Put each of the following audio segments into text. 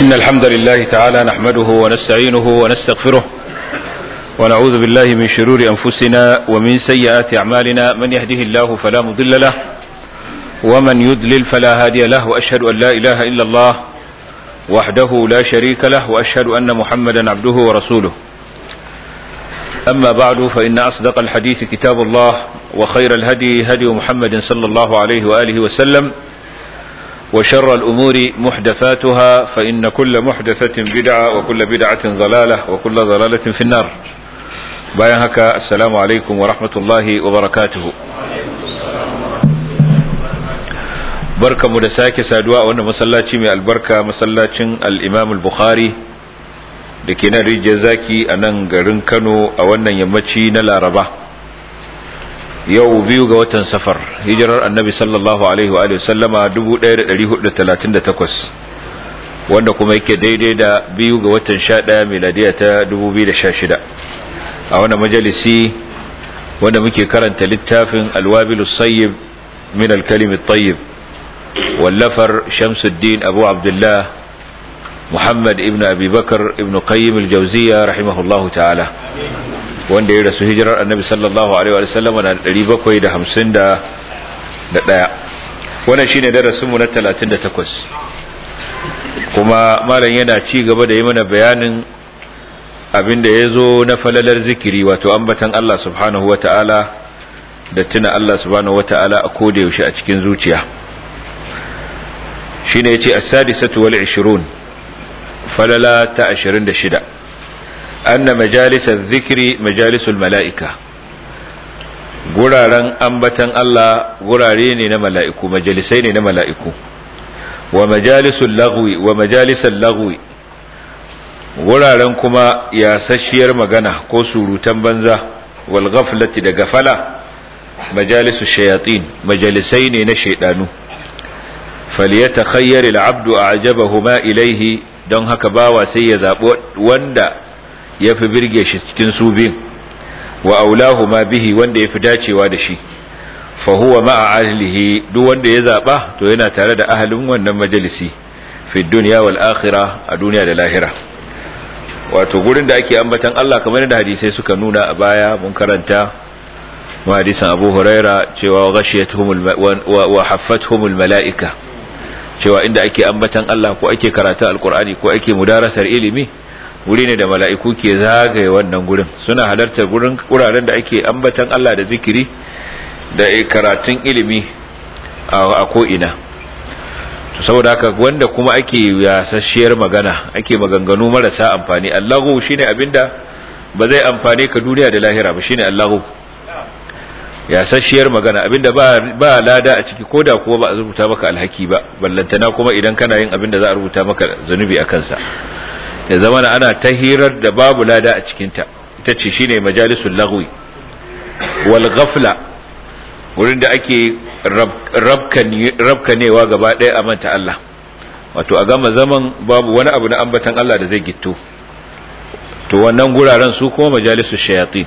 إن الحمد لله تعالى نحمده ونستعينه ونستغفره ونعوذ بالله من شرور أنفسنا ومن سيئات أعمالنا. من يهده الله فلا مضل له ومن يضلل فلا هادي له، وأشهد أن لا إله إلا الله وحده لا شريك له، وأشهد أن محمدا عبده ورسوله. أما بعد، فإن أصدق الحديث كتاب الله، وخير الهدي هدي محمد صلى الله عليه وآله وسلم، وشر الأمور محدثاتها، فإن كل محدثة بدعة وكل بدعة ضلالة وكل ضلالة في النار. bayan haka, assalamu alaikum wa rahmatullahi wa barakatuhu. Barkamu da sake saduwa a wannan masallaci mai albarka, masallacin al-Imam al-Bukhari da ke nan Rijiyar Zaki a nan garin Kano a wannan yammaci na Laraba. Yau 2 ga watan Safar, hijirar Annabi sallallahu alaihi wa sallama 1438, wanda kuma yake daidai da 2 ga watan 11 miladiya ta 2016. A wannan majalisi wanda muke karanta littafin Al-Wabilus Sayyib min al-Kalim at-Tayyib, wallafar Shamsuddin Abu Abdullah Muhammad ibn Abi Bakr ibn Qayyim al-Jawziyya rahimahullahu ta'ala, wanda ya rasu hijirar Annabi sallallahu alaihi wa sallam na 751. Wannan shine darasin mu na 38, kuma malam yana ci gaba da yi mana bayanin abinda yazo na falalar zikiri, wato ambatan Allah subhanahu wata'ala da tuna Allah subhanahu wata'ala a koda yaushe a cikin zuciya. Shine yace as-sadisatu wal 20, falala ta 26, anna majalis adh-dhikri majalisul mala'ika. Guraren ambatan Allah gurare ne na mala'iku, majalisai ne na mala'iku. Wa majalisul lagwi wa majalisal lagwi, wuraren kuma yasasshiyar magana ko surutan banza, wal ghaflati da gafala, majalisu shayatin, majalisai ne na shaydanu. Falyatakhayyar al-'abdu a'jabahu ma ilayhi, don haka bawa sai ya zabo wanda yafi birge shi cikin su bin, wa aulahu ma bihi, wanda yafi dacewa da shi. Fa huwa ma'a ahlihi, duk wanda ya zaba to yana tare da ahlin wannan majalisi, fi dunya wal akhirah, a duniya da lahira. Wato gurin da ake ambatan Allah, kamar da hadisai suka nuna a baya mun karanta ma hadisin Abu Huraira cewa ghashiyatuhum wa haffathumul malaika, cewa inda ake ambatan Allah ko ake karatu alqur'ani ko ake mudarasar ilimi, wuri ne da mala'iku ke zagaye wannan gurin, suna halartar wuraren da ake ambatan Allah da zikiri da karatun ilimi a ko ina. To saboda haka, wanda kuma ake yasasshiyar magana, ake maganganu marasa amfani, Allahu shine abinda ba zai amfane ka duniya da lahira ba, shine Allahu. Yasasshiyar magana, abinda ba lada a ciki, koda kuwa ba a rubuta maka alhaki ba, ballantana kuma idan kana yin abinda za a rubuta maka zanubi a kansa. Ya zama ana ta hirar da babu lada a cikinta, ita ce shine majalisul lagwi. Wal ghafla, wurin da ake rabkanewa gaba ɗaya a manta Allah, wato a gama zaman babu wani abu na ambatan Allah da zai gitto, to wannan guraren su kuma majalisul shayatin,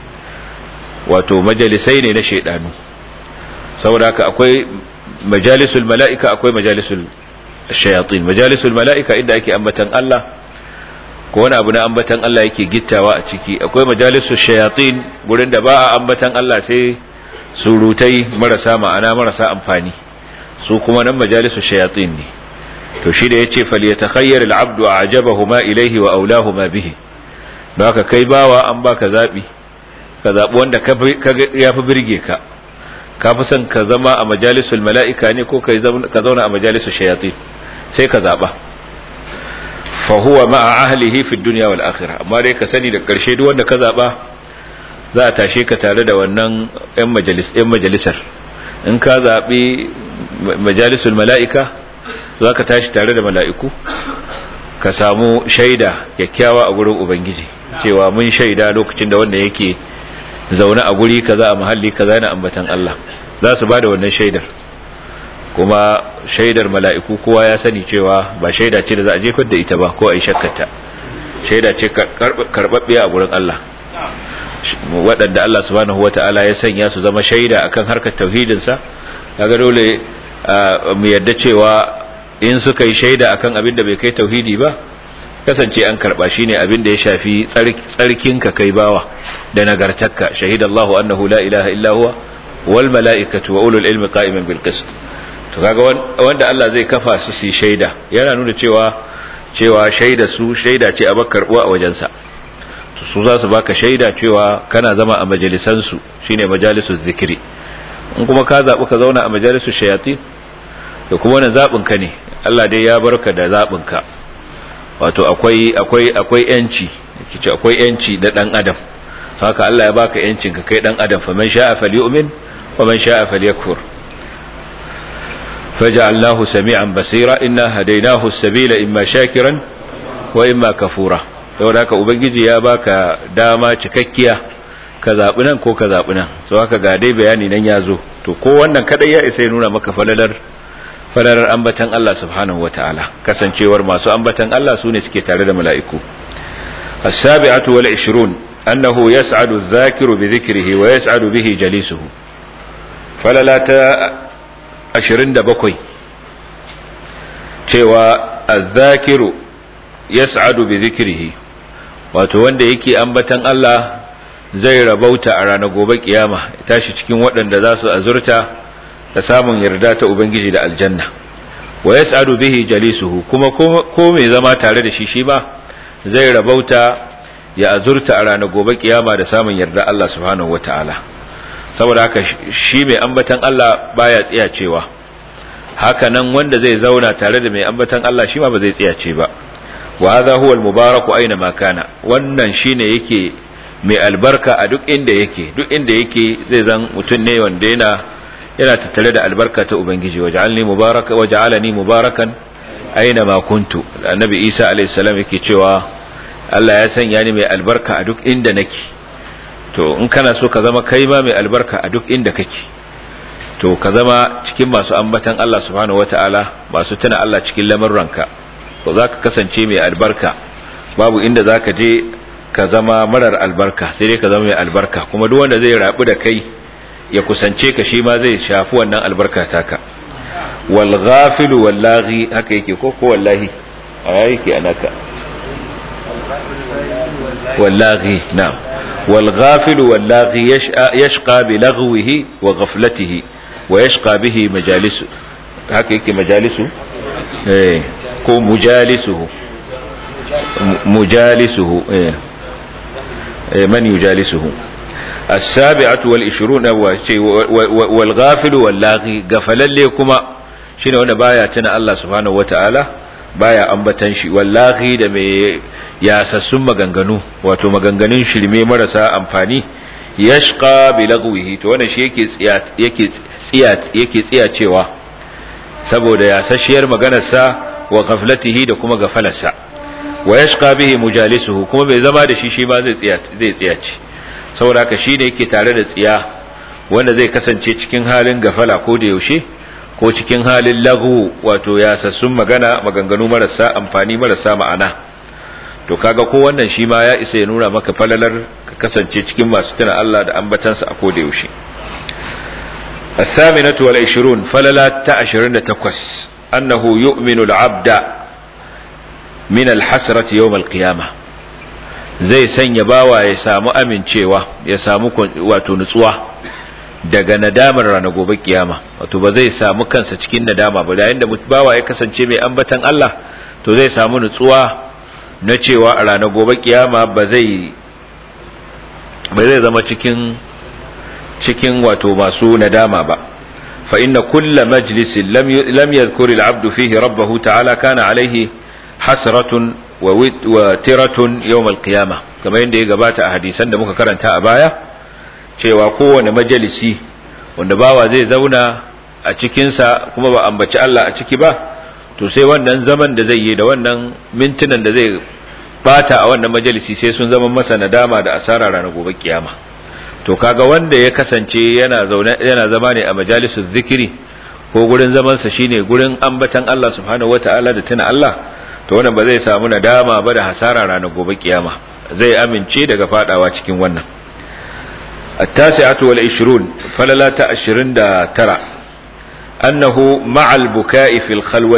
wato majalisai ne na shaidanu. Saboda haka akwai majalisul mala'ika, akwai majalisul shayatin. Majalisul mala'ika inda ake ambatan Allah ko wani abu na ambatan Allah yake gittawa a ciki. Akwai majalisul shayatin, gurin da ba a ambatan Allah sai surutai marasa ma'ana, marasa amfani, su kuma nan majalisu shayatin ne. To shi da yace falyatakhayyar al-'abdu a'jabahu ma ilayhi wa aulahu ma bihi, don haka kai bawa an baka zabi, ka zabi wanda yafi birge ka. Ka fi son ka zama a majalisul mala'ika ne ko ka zauna a majalisu shayatin, sai ka zaba. Fa huwa ma'a ahlihi fi dunya wal akhirah, amma dai ka sani da karshe duk wanda ka zaba za a tashe ka tare da wannan 'yan majalisar. In ka zaɓi majalisul mala'ika, za ka tashi tare da mala'iku, ka samu shaida kyakkyawa a gurin Ubangiji, cewa mun shaida lokacin da wanda yake zaune a guri kaza a mahalli kaza yana ambatan Allah. Za su ba da wannan shaidar, kuma shaidar mala'iku kowa ya sani cewa ba shaida ce da za a jefar da ita ba ko a yi shakkata, shaida ce karɓaɓɓiya a gurin Allah. Waɗanda Allah subhanahu wata'ala ya sanya su zama shaida akan harkar tauhidinsa, kaga dole mu yarda cewa in suka yi shaida akan abin da bai kai tauhidi ba kasance an karba shine abin da ya shafi tsarkin ka kai bawa da nagartarka shahidallahu annahu la ilaha illa huwa wal mala'ikatu wa ulul ilmi qa'iman bil qist to kaga wanda Allah zai kafa su su shaida yana nuna cewa shaida su shaida ce a bakar a wajensa su za su baka shaida cewa kana zama a majalisan su shine majalisul zikri in kuma ka zabi ka zauna a majalisul shayatin to kuma wannan zabin ka ne Allah dai ya barka da zabin ka wato akwai yanci kici akwai yanci da dan adam haka Allah ya baka yancin ka kai dan adam fa man sha'a falyu'min wa man sha'a falyakfur فجعلناه سميعا بصيرا إنا هديناه السبيل إما شاكرا وإما كفورا saboda haka ubangiji ya baka dama cikakkiya ka zabi nan ko ka zabi nan so haka ga dai bayani nan yazo to ko wannan kadai ya isa ya nuna maka falalar ambatan Allah subhanahu wataala kasancewar masu ambatan Allah sune suke tare da mala'iku as-sabi'atu wal 20 annahu yas'adu adh-dhakiru bi dhikrihi wa yas'adu bihi jalisuhu falalata 27 cewa az-zakiru yas'adu bi dhikrihi wato wanda yake ambatan Allah zai rabauta a ranar gobe kiyama ya tashi cikin waɗanda za su azurta da samun yarda ta ubangiji da aljanna wa yas'adu bihi jalisuhu kuma ko mai zama tare da shi ba zai rabauta ya azurta a ranar gobe kiyama da samun yarda Allah subhanahu wataala saboda haka shi mai ambatan Allah baya tsiyacewa haka nan wanda zai zauna tare da mai ambatan Allah shi ma ba zai tsiyace ba wa hadha huwa al-mubaraku aina ma kana wannan shine yake mai albarka a duk inda yake zai zan mutun ne wanda yana tattare da albarka ta ubangiji waj'alni mubaraka waj'alani mubarakan aina ma kuntu annabi Isa alayhi salam yake cewa Allah ya sanya ni mai albarka a duk inda nake to in kana so ka zama kai ma mai albarka a duk inda kake to ka zama cikin masu ambatan Allah subhanahu wataala masu tuna Allah cikin lamurranka to zaka kasance mai albarka babu inda zaka je ka zama marar albarka sai dai ka zama mai albarka kuma duk wanda zai rabu da kai ya kusance ka shi ma zai shafi wannan albarka taka wal ghafilu wallahi haka yake ko wallahi yake anaka wallahi na'am wal ghafilu wallahi yashqa bi laghwihi wa ghaflatihi wa yashqa bihi majalisu haka yake majalisu ko mujalisuhu man yujalisuhu السابعة والعشرون والغافل واللاغي غفلله كما shine wanda baya tuna Allah subhanahu wataala baya ambatan shi wallahi da mai yasassun maganganu wato maganganun shirme marasa amfani yashqa bi lagwihi to wannan shi yake tsiyacewa saboda yasasshiyar maganarsa wa ghaflatihi da kuma gafalarsa wa yashqa bihi mujalisuhu kuma bai zama da shi ba zai tsiyace saboda haka shine yake tare da tsiya wanda zai kasance cikin halin gafala ko da yaushe ko cikin halin lagu wato yasassun maganganu marasa amfani marasa ma'ana to kaga ko wannan shi ma ya isa ya nuna maka falalar ka kasance cikin masu tuna Allah da ambatansa a ko da yaushe الثامنة والعشرون فللا تأشرن تقص أنه يؤمن العبد من الحسرة يوم القيامة zai sanya bawa ya samu amincewa ya samu wato nutsuwa daga nadamar ranar gobe kiyama wato ba zai samu kansa cikin nadama ba yayin da bawa ya kasance mai ambatan Allah to zai samu nutsuwa na cewa a ranar gobe kiyama ba zai zama cikin wato masu nadama ba fa inna kulla majlisin lam yadhkur al-'abdu fihi rabbahu ta'ala kana alayhi hasratun wa tiratun yawm al-qiyamah kamar yadda ya gabata a hadisan da muka karanta a baya cewa kowane majalisi wanda bawa zai zauna a cikin sa kuma ba ambaci Allah a ciki ba to sai wannan zaman da zai yi da wannan mintunan da zai bata a wannan majalisi sai sun zama masa nadama da asara ranar gobe kiyama to kaga wanda ya kasance yana zama ne a majalisul zikiri ko gurin zaman sa shine gurin ambatan Allah subhanahu wataala da tuna Allah to wannan ba zai samu nadama ba da hasara ranar gobe kiyama zai amince daga fadawa cikin wannan التاسعة والعشرون فللا 29 أنه مع البكاء في الخلوة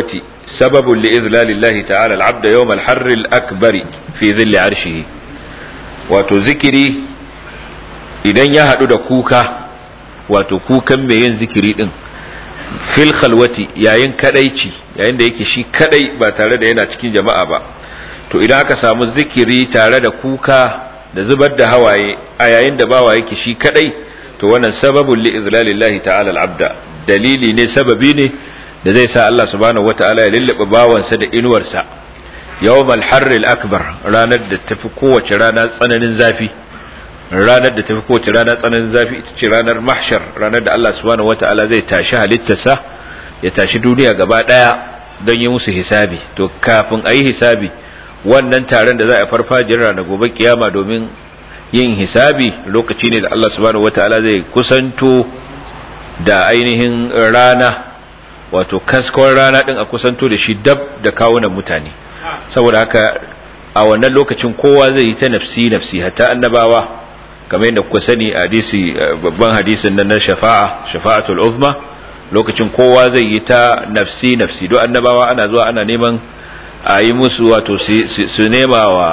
sababun li izlalillahi ta'ala al-'abd yawm al-harr al-akbar fi dhilli 'arshihi. Wato zikiri idan ya hadu da kuka, wato kukan mai yin zikiri din fil khalwati, yayin kadaici, yayin da yake shi kadai ba tare da yana cikin jama'a ba, to idan aka samu zikiri tare da kuka da zubar da hawaye a yayin da bawa yake shi kadai, to wannan sababun li izlalillahi ta'ala al-'abda, dalili ne, sababi ne da zai sa Allah subhanahu wata'ala ya lullube bawansa da inuwarsa yawmal harril akbar, ranar da tafi kowace rana tsananin zafi. Ranar da tafi kowace rana tsananin zafi ita ce ranar mahshar, ranar da Allah subhanahu wata'ala zai tashi halittarsa, ya tashi duniya gaba daya don yi musu hisabi. To kafin a yi hisabi, wannan taron da za a farfajiyar ranar gobe kiyama domin yin hisabi, lokaci ne da Allah subhanahu wata'ala zai kusanto da ainihin rana, wato kaskon rana din a kusanto da shi dab da kawunan mutane. Saboda haka a wannan lokacin kowa zai yi ta nafsi nafsi, hatta annabawa, kamar yadda kuka sani hadisi, babban hadisin nan na shafa'atul uzma, lokacin kowa zai yi ta nafsi nafsi. Don annabawa ana zuwa ana neman a yi musu, wato su nema wa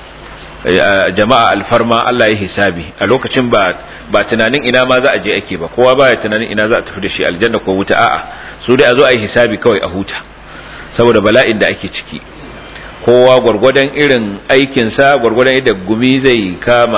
jama'a alfarma Allah ya hisabi. A lokacin ba tunanin ina ma za a je ake ba, kowa baya tunanin ina za a tafi da shi aljanna ko wuta, a'a su dai a zo a yi hisabi kawai a huta, saboda bala'in da ake ciki. Kowa gwargwadon irin aikinsa, gwargwadon yadda gumi zai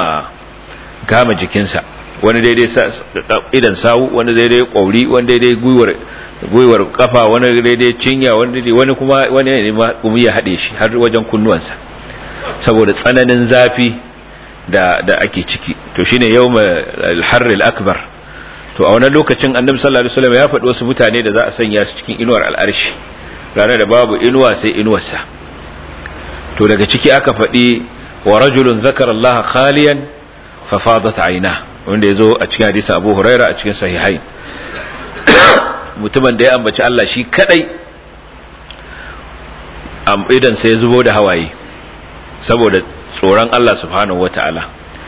kama jikinsa, wani daidai idan sawu, wani daidai kwauri, wani daidai gwiwar kafa, wani daidai cinya, wani kuma wani ne gumi ya haɗe shi har wajen kunnuwansa saboda tsananin zafi da ake ciki. To shine yawmal harril akbar. To a wannan lokacin annabi sallallahu alaihi wasallam ya faɗi wasu mutane da za a sanya su cikin inuwar al'arshi, ranar da babu inuwa sai inuwarsa. To daga ciki aka faɗi wa rajulun zakara Allah khaliyan fa fadat ayna, wanda yazo a cikin hadisi Abu Huraira a cikin sahihain. Mutumin da ya ambaci Allah shi kadai, idan sai ya zubo da hawaye saboda tsoron Allah subhanahu wata'ala.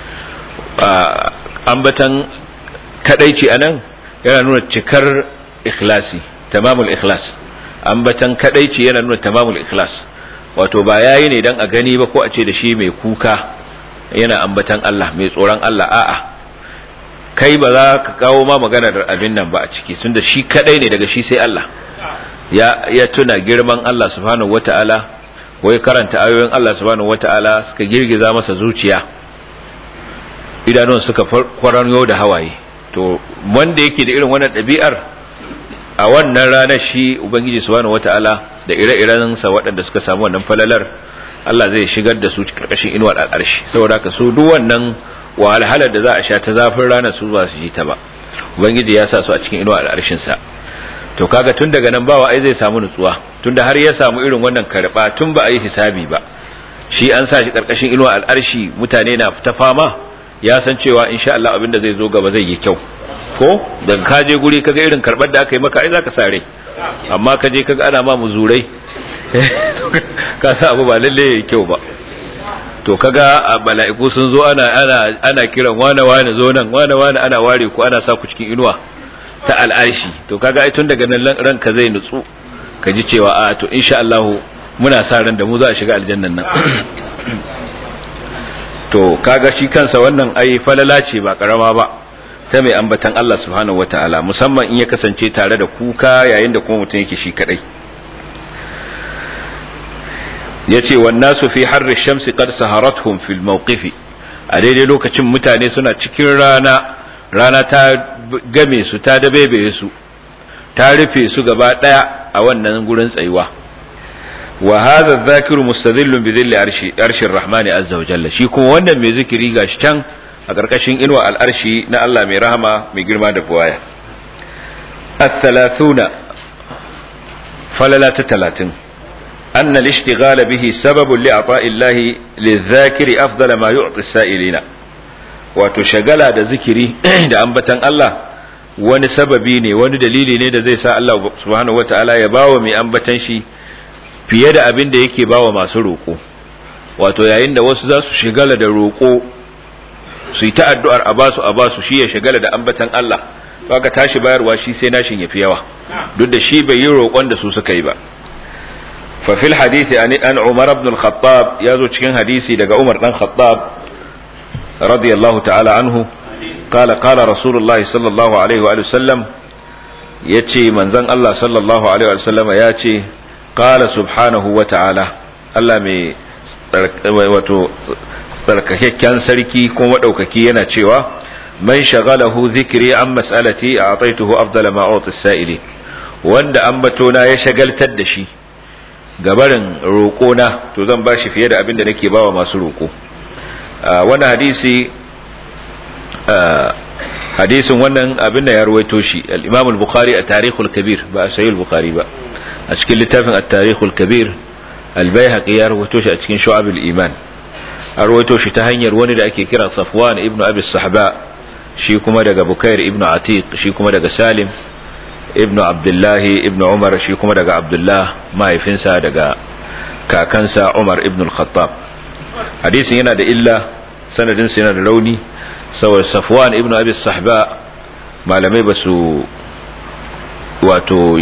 Ambatan kadaici anan yana nuna cikar ikhlasi, tamamul ikhlas. Ambatan kadaici yana nuna tamamul ikhlas, wato ba yayi ne dan a gani ba ko a ce da shi mai kuka yana ambatan Allah, mai tsoron Allah, a'a kai ba za ka kawo ma maganar abin nan ba a ciki, tunda shi kadai ne, daga shi sai Allah. Ya tuna girman Allah subhanahu wata'ala, wai karanta ayoyin Allah subhanahu wata'ala suka girgiza masa zuciya, idanun suka kwaranyo da hawaye. To wanda yake da irin wannan ɗabi'ar, a wannan ranar shi ubangiji subhanahu wata'ala da ire-iren sa waɗanda suka samu wannan falalar, Allah zai shigar da su karkashin inuwar al'arshi. Saboda haka su duk wannan wahalhalar da za a sha ta zafin ranar su ba su ji ta ba, ubangiji ya sa su a cikin inuwar al'arshin sa. To kaga tun daga nan bawa ai zai samu nutsuwa, tunda har ya samu irin wannan karba tun ba a yi hisabi ba, shi an sa shi karkashin inuwar al'arshi, mutane na ta fama, ya san cewa insha Allah abin da zai zo gaba zai yi kyau. Ko daga ka je guri kaga irin karbar da aka yi maka ai zaka sare, amma ka je kaga ana ma muzurai ka sa abu ba lalle yayi kyau ba. To kaga mala'iku sun zo ana kiran wane zo nan, wane ana ware ku, ana sa ku cikin inuwa ta al'arshi. To kaga ai tun daga nan ranka zai nutsu, ka ji cewa a to insha Allah muna sa ran da mu za a shiga aljannan nan. To kaga shi kansa wannan ai falala ce ba karama ba ta mai ambatan Allah subhanahu wataala, musamman in ya kasance tare da kuka yayin da kuma mutum yake shi kadai. Yace wan nasu fi harri shamsi qad saharathum fil mawqifi, a daidai lokacin mutane suna cikin rana ta game su, ta dabebe su, ta rufe su gaba daya a wannan gurin tsayuwa. Wa hadha adh-dhakiru mustadhillun bi dhilli arshir rahmani azza wa jalla, shi kuma wannan mai zikiri gashi can a karkashin inuwa al'arshi na Allah mai rahama mai girma da buwaya. Al-thalathuna, falala ta 30, anna al-ishtighala bihi sababun li ata'i Allah lidh-dhakiri afdala ma yu'ti as-sa'ilina, wato shagala da zikiri da ambatan Allah wani sababi ne, wani dalili ne da zai sa Allah subhanahu wataala ya bawa mai ambatan shi fiye da abin da yake bawa masu roƙo. Wato yayin da wasu za su shigala da roƙo, su yi ta addu'ar a basu, shi ya shigala da ambatan Allah, to aka tashi bayarwa shi sai nashin ya fi yawa, duk da shi bai yi roƙon da su suka yi ba. fa fil hadisi an Umar ibn al-Khattab yazo cikin hadisi daga Umar dan Khattab radiyallahu ta'ala anhu qala rasulullahi sallallahu alaihi wa sallam yace manzon Allah sallallahu alaihi wa sallama yace qala subhanahu wa ta'ala Allah mai wato tsarkakakken sarki ko madaukaki yana cewa man shagalahu dhikri an mas'alati a'taytuhu afdala ma u'ti as-sa'ili wanda ambatona ya shagaltar da shi gabarin roƙona to zan bashi fiye da abin da nake bawa masu roƙo wannan hadisin wannan abin da ya ruwaito shi al-Imam al-Bukhari a Tarikhul Kabir ba a Sahih al-Bukhari ba a cikin littafin at-Tarikhul Kabir al-Baihaqi ya ruwaito shi a cikin Shu'ab al-Iman a ruwaito shi ta hanyar wani da ake kira Safwan ibn Abi Sahba shi kuma daga Bukair ibn Atiq shi kuma daga Salim ibn Abdullah ibn Umar shi kuma daga Abdullah mahaifinsa daga kakansa Umar ibn al-Khattab hadisin yana da illa sanadin sa yana da rauni saboda Safwan ibn Abi Sahba malamai basu wato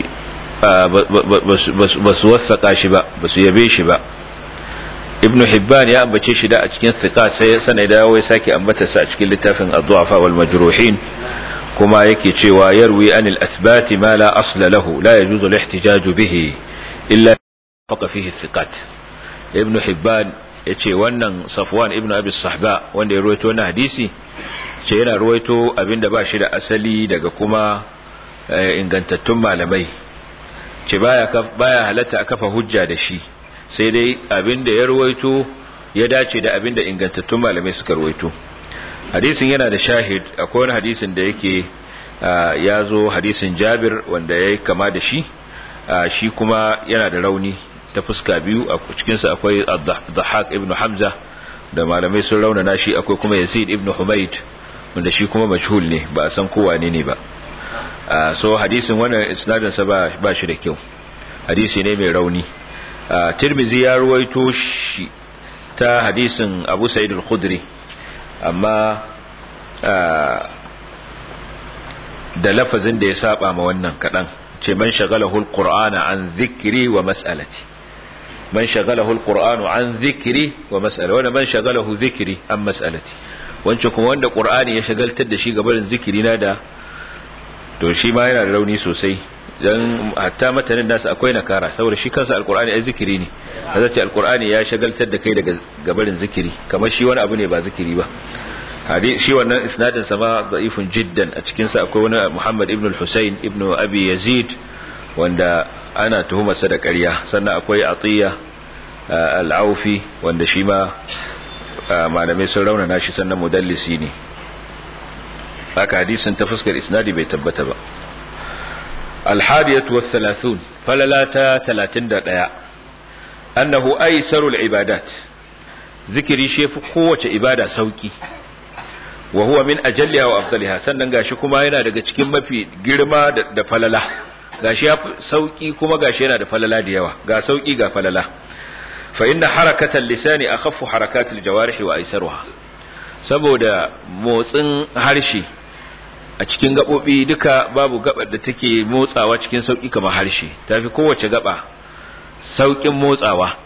basu wasaka shi ba basu yabe shi ba Ibn Hibban ya ambace shi da a cikin thiqat sai sanai da ya sake ambata sa a cikin littafin ad-du'afa wal majruhin kuma yake cewa yarwi anil asbati ma la asla lahu la yajuzu al-ihtijaj bihi illa faqa fihi thiqat Ibn Hibban yace wannan Safwan ibn Abi Sahba wanda ya ruwaito wannan hadisi ce yana ruwaito abinda ba shi da asali daga kuma ingantattun malamai ce baya halatta a kafa hujja da shi sai dai abinda ya ruwaito ya dace da abinda ingantattun malamai suka ruwaito hadisin yana da shahid akwai wani hadisin da yake ya zo hadisin Jabir wanda ya kama da shi shi kuma yana da rauni ta fuska biyu a cikinsa akwai Dhahhak ibn Hamza da malamai sun raunana shi akwai kuma Yazid ibn Humayd wanda shi kuma majhul ne ba a san kowa ne ba so hadisin wannan isnadin sa ba shi da kyau hadisi ne mai rauni Tirmidhi ya ruwaito shi ta hadisin Abu Sa'id al-Khudri amma da lafazin da ya saba ma wannan kadan ce man shagalahu al-Qur'ana an dhikri wa mas'alati man shagalahu al-Qur'anu an dhikri wa mas'alati wanda man shagalahu dhikri an mas'alati wancan kuma wanda Qur'ani ya shagaltar da shi gaban zikiri na da to shi ma yana da rauni sosai dan hatta matanin nasu akwai nakara saboda shi kansa alqur'ani ai zikiri ne hazati alqur'ani ya shagaltar da kai daga gabarin zikiri kamar shi wani abu ne ba zikiri ba shi wannan isnadin sa ma da'ifun jiddan a cikin sa akwai wani Muhammad ibn al-Husayn ibn Abi Yazid wanda ana tuhumarsa da ƙarya sannan akwai Atiya al-Aufi wanda shi ma malamai sun raunana shi sannan mudallisi ne haka hadisin ta fuskar isnadi bai tabbata ba الحادية والثلاثون فللاتا 31 أنه أيسر العبادات ذكري شيف قوة عبادة سوكي وهو من أجلها وأفضلها سنن gashi kuma yana daga cikin mafi girma da falala gashi ya sauki kuma gashi yana da falala da yawa ga sauki ga falala fa inna harakatal lisani akhaffu harakatil jawarih wa aisaruha saboda motsin harshe a cikin gabobi duka babu gabar da take motsawa cikin sauki kamar harshe tafi kowace gaba saukin motsawa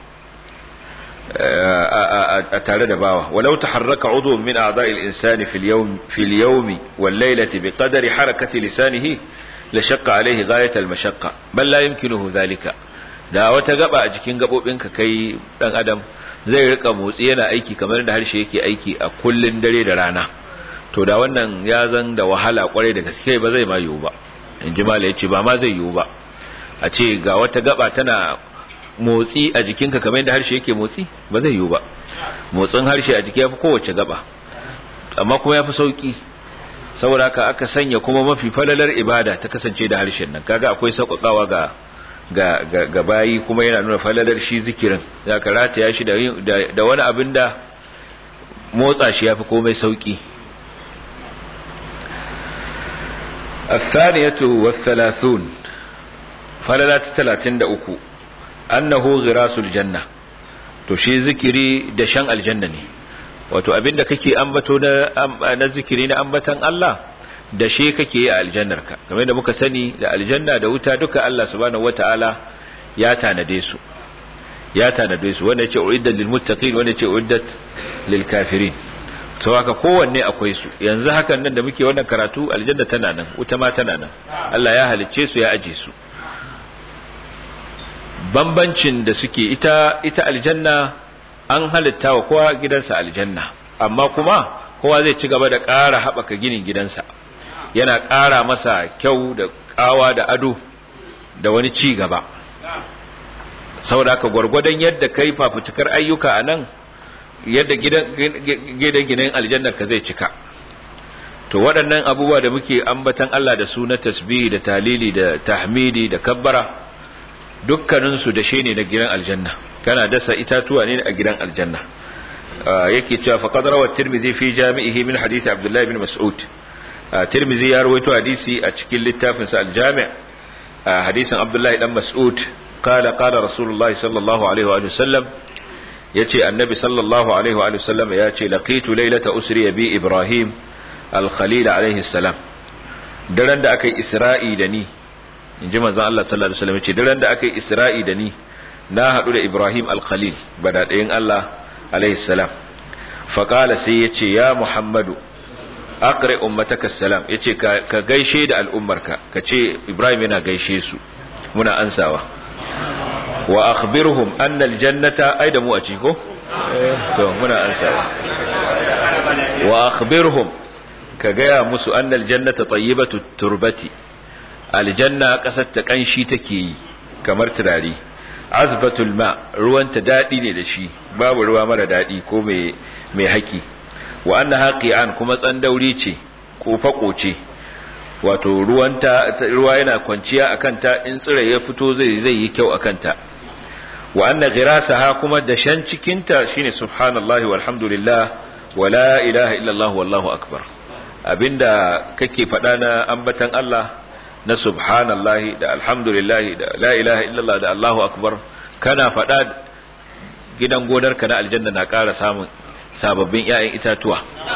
a tare da bawa walau taharraka udhu min a'dha'il insani fil yawmi wal laylati biqadari harakati lisanihi la shaqqa alayhi ghayat al mashaqqa bal la yumkinuhu dhalika da wata gaba a cikin gabobinka kai dan adam zai rika motsi yana aiki kamar da harshe yake aiki a kullun dare da rana to da wannan ya zan da wahala kwarai da gaske ba zai ma yiwu ba in ji mala yace ba ma zai yiwu ba a ce ga wata gaba tana motsi a jikinka kamar yadda harshe yake motsi ba zai yiwu ba motsin harshe a jiki yafi kowace gaba amma kuma yafi sauki saboda haka aka sanya kuma mafi falalar ibada ta kasance da harshen nan kaga akwai sauƙaƙawa ga bayi kuma yana nuna falalar shi zikirin zaka rataya shi da wani abin da motsa shi yafi komai sauki الثانية والثلاثون فللات 33 أنه غراس الجنة to shi zikiri da shan aljanna ne wato abinda kake ambato na zikiri na ambatan Allah da shi kake yi a aljannarka kamar da muka sani da aljanna da wuta duka Allah subhanahu wataala ya tanade su ya tanade su, wanda yace uiddat lil muttaqin, wanda yace uiddat lil kafirin. to haka kowanne akwai su. Yanzu hakan nan da muke wannan karatu, aljanna tana nan, wuta ma tana nan. Allah ya halicce su ya aje su. Bambancin da suke ita aljanna an halitta wa kowa gidansa aljanna, amma kuma kowa zai ci gaba da ƙara haɓaka ginin gidansa, yana ƙara masa kyau da ƙawa da ado da wani ci gaba. Saboda haka gwargwadon yadda kai fafutukar ayyuka a nan, yadda gidan aljannar ka zai cika. To waɗannan abubuwa da muke ambatan Allah da su na tasbihi da talili da tahmidi da kabbara, dukkaninsu da shi ne na gidan aljanna. Kana dasa itatuwa ne a gidan aljanna. Yake cewa faqad rawa Tirmidhi fi jami'ihi min hadith Abdullah ibn Mas'ud. Tirmidhi ya rawaito hadisi a cikin littafin sa al-Jami', hadisin Abdullah ibn Mas'ud, qala Rasulullahi sallallahu alaihi wa sallam, yace annabi sallallahu alaihi wa sallam yace laqitu laylata usri bi Ibrahim al-Khalil alaihi salam. Daren da akai Isra'i da ni, inji manzon Allah sallallahu alaihi wasallam, yace daren da akai Isra'i da ni na hadu da Ibrahim al-Khalil badadayin Allah alaihi salam. Fa qala sai yace ya Muhammadu aqri ummataka salam, yace ka gaishe da al'ummarka, kace Ibrahim yana gaishe su, muna ansawa. Wa akhbirhum anna al-jannata aidamu a ciko to muna ansawa. Wa akhbirhum, ka gaya musu anna al-jannata tayyibatu turbati, aljanna kasar ta kanshi take yi kamar turare. Azbatul ma, ruwanta dadi ne da shi, babu ruwa mara dadi ko mai haki. Wa annaha qi'an, kuma tsandauri ce ko fako ce, wato ruwa yana kwanciya akan ta, in tsire ya fito zai yi kyau akan ta. Wa anna ghirasaha, kuma dashan cikin ta shine subhanallahi walhamdulillah wala ilaha illallah wallahu akbar. Abinda kake faɗa na ambatan Allah na subhanallahi da alhamdulillahi da la ilaha illallah da Allahu akbar, kana faɗa gidan gonarka na aljanna na ƙara samun sababbin ƴaƴan itatuwa.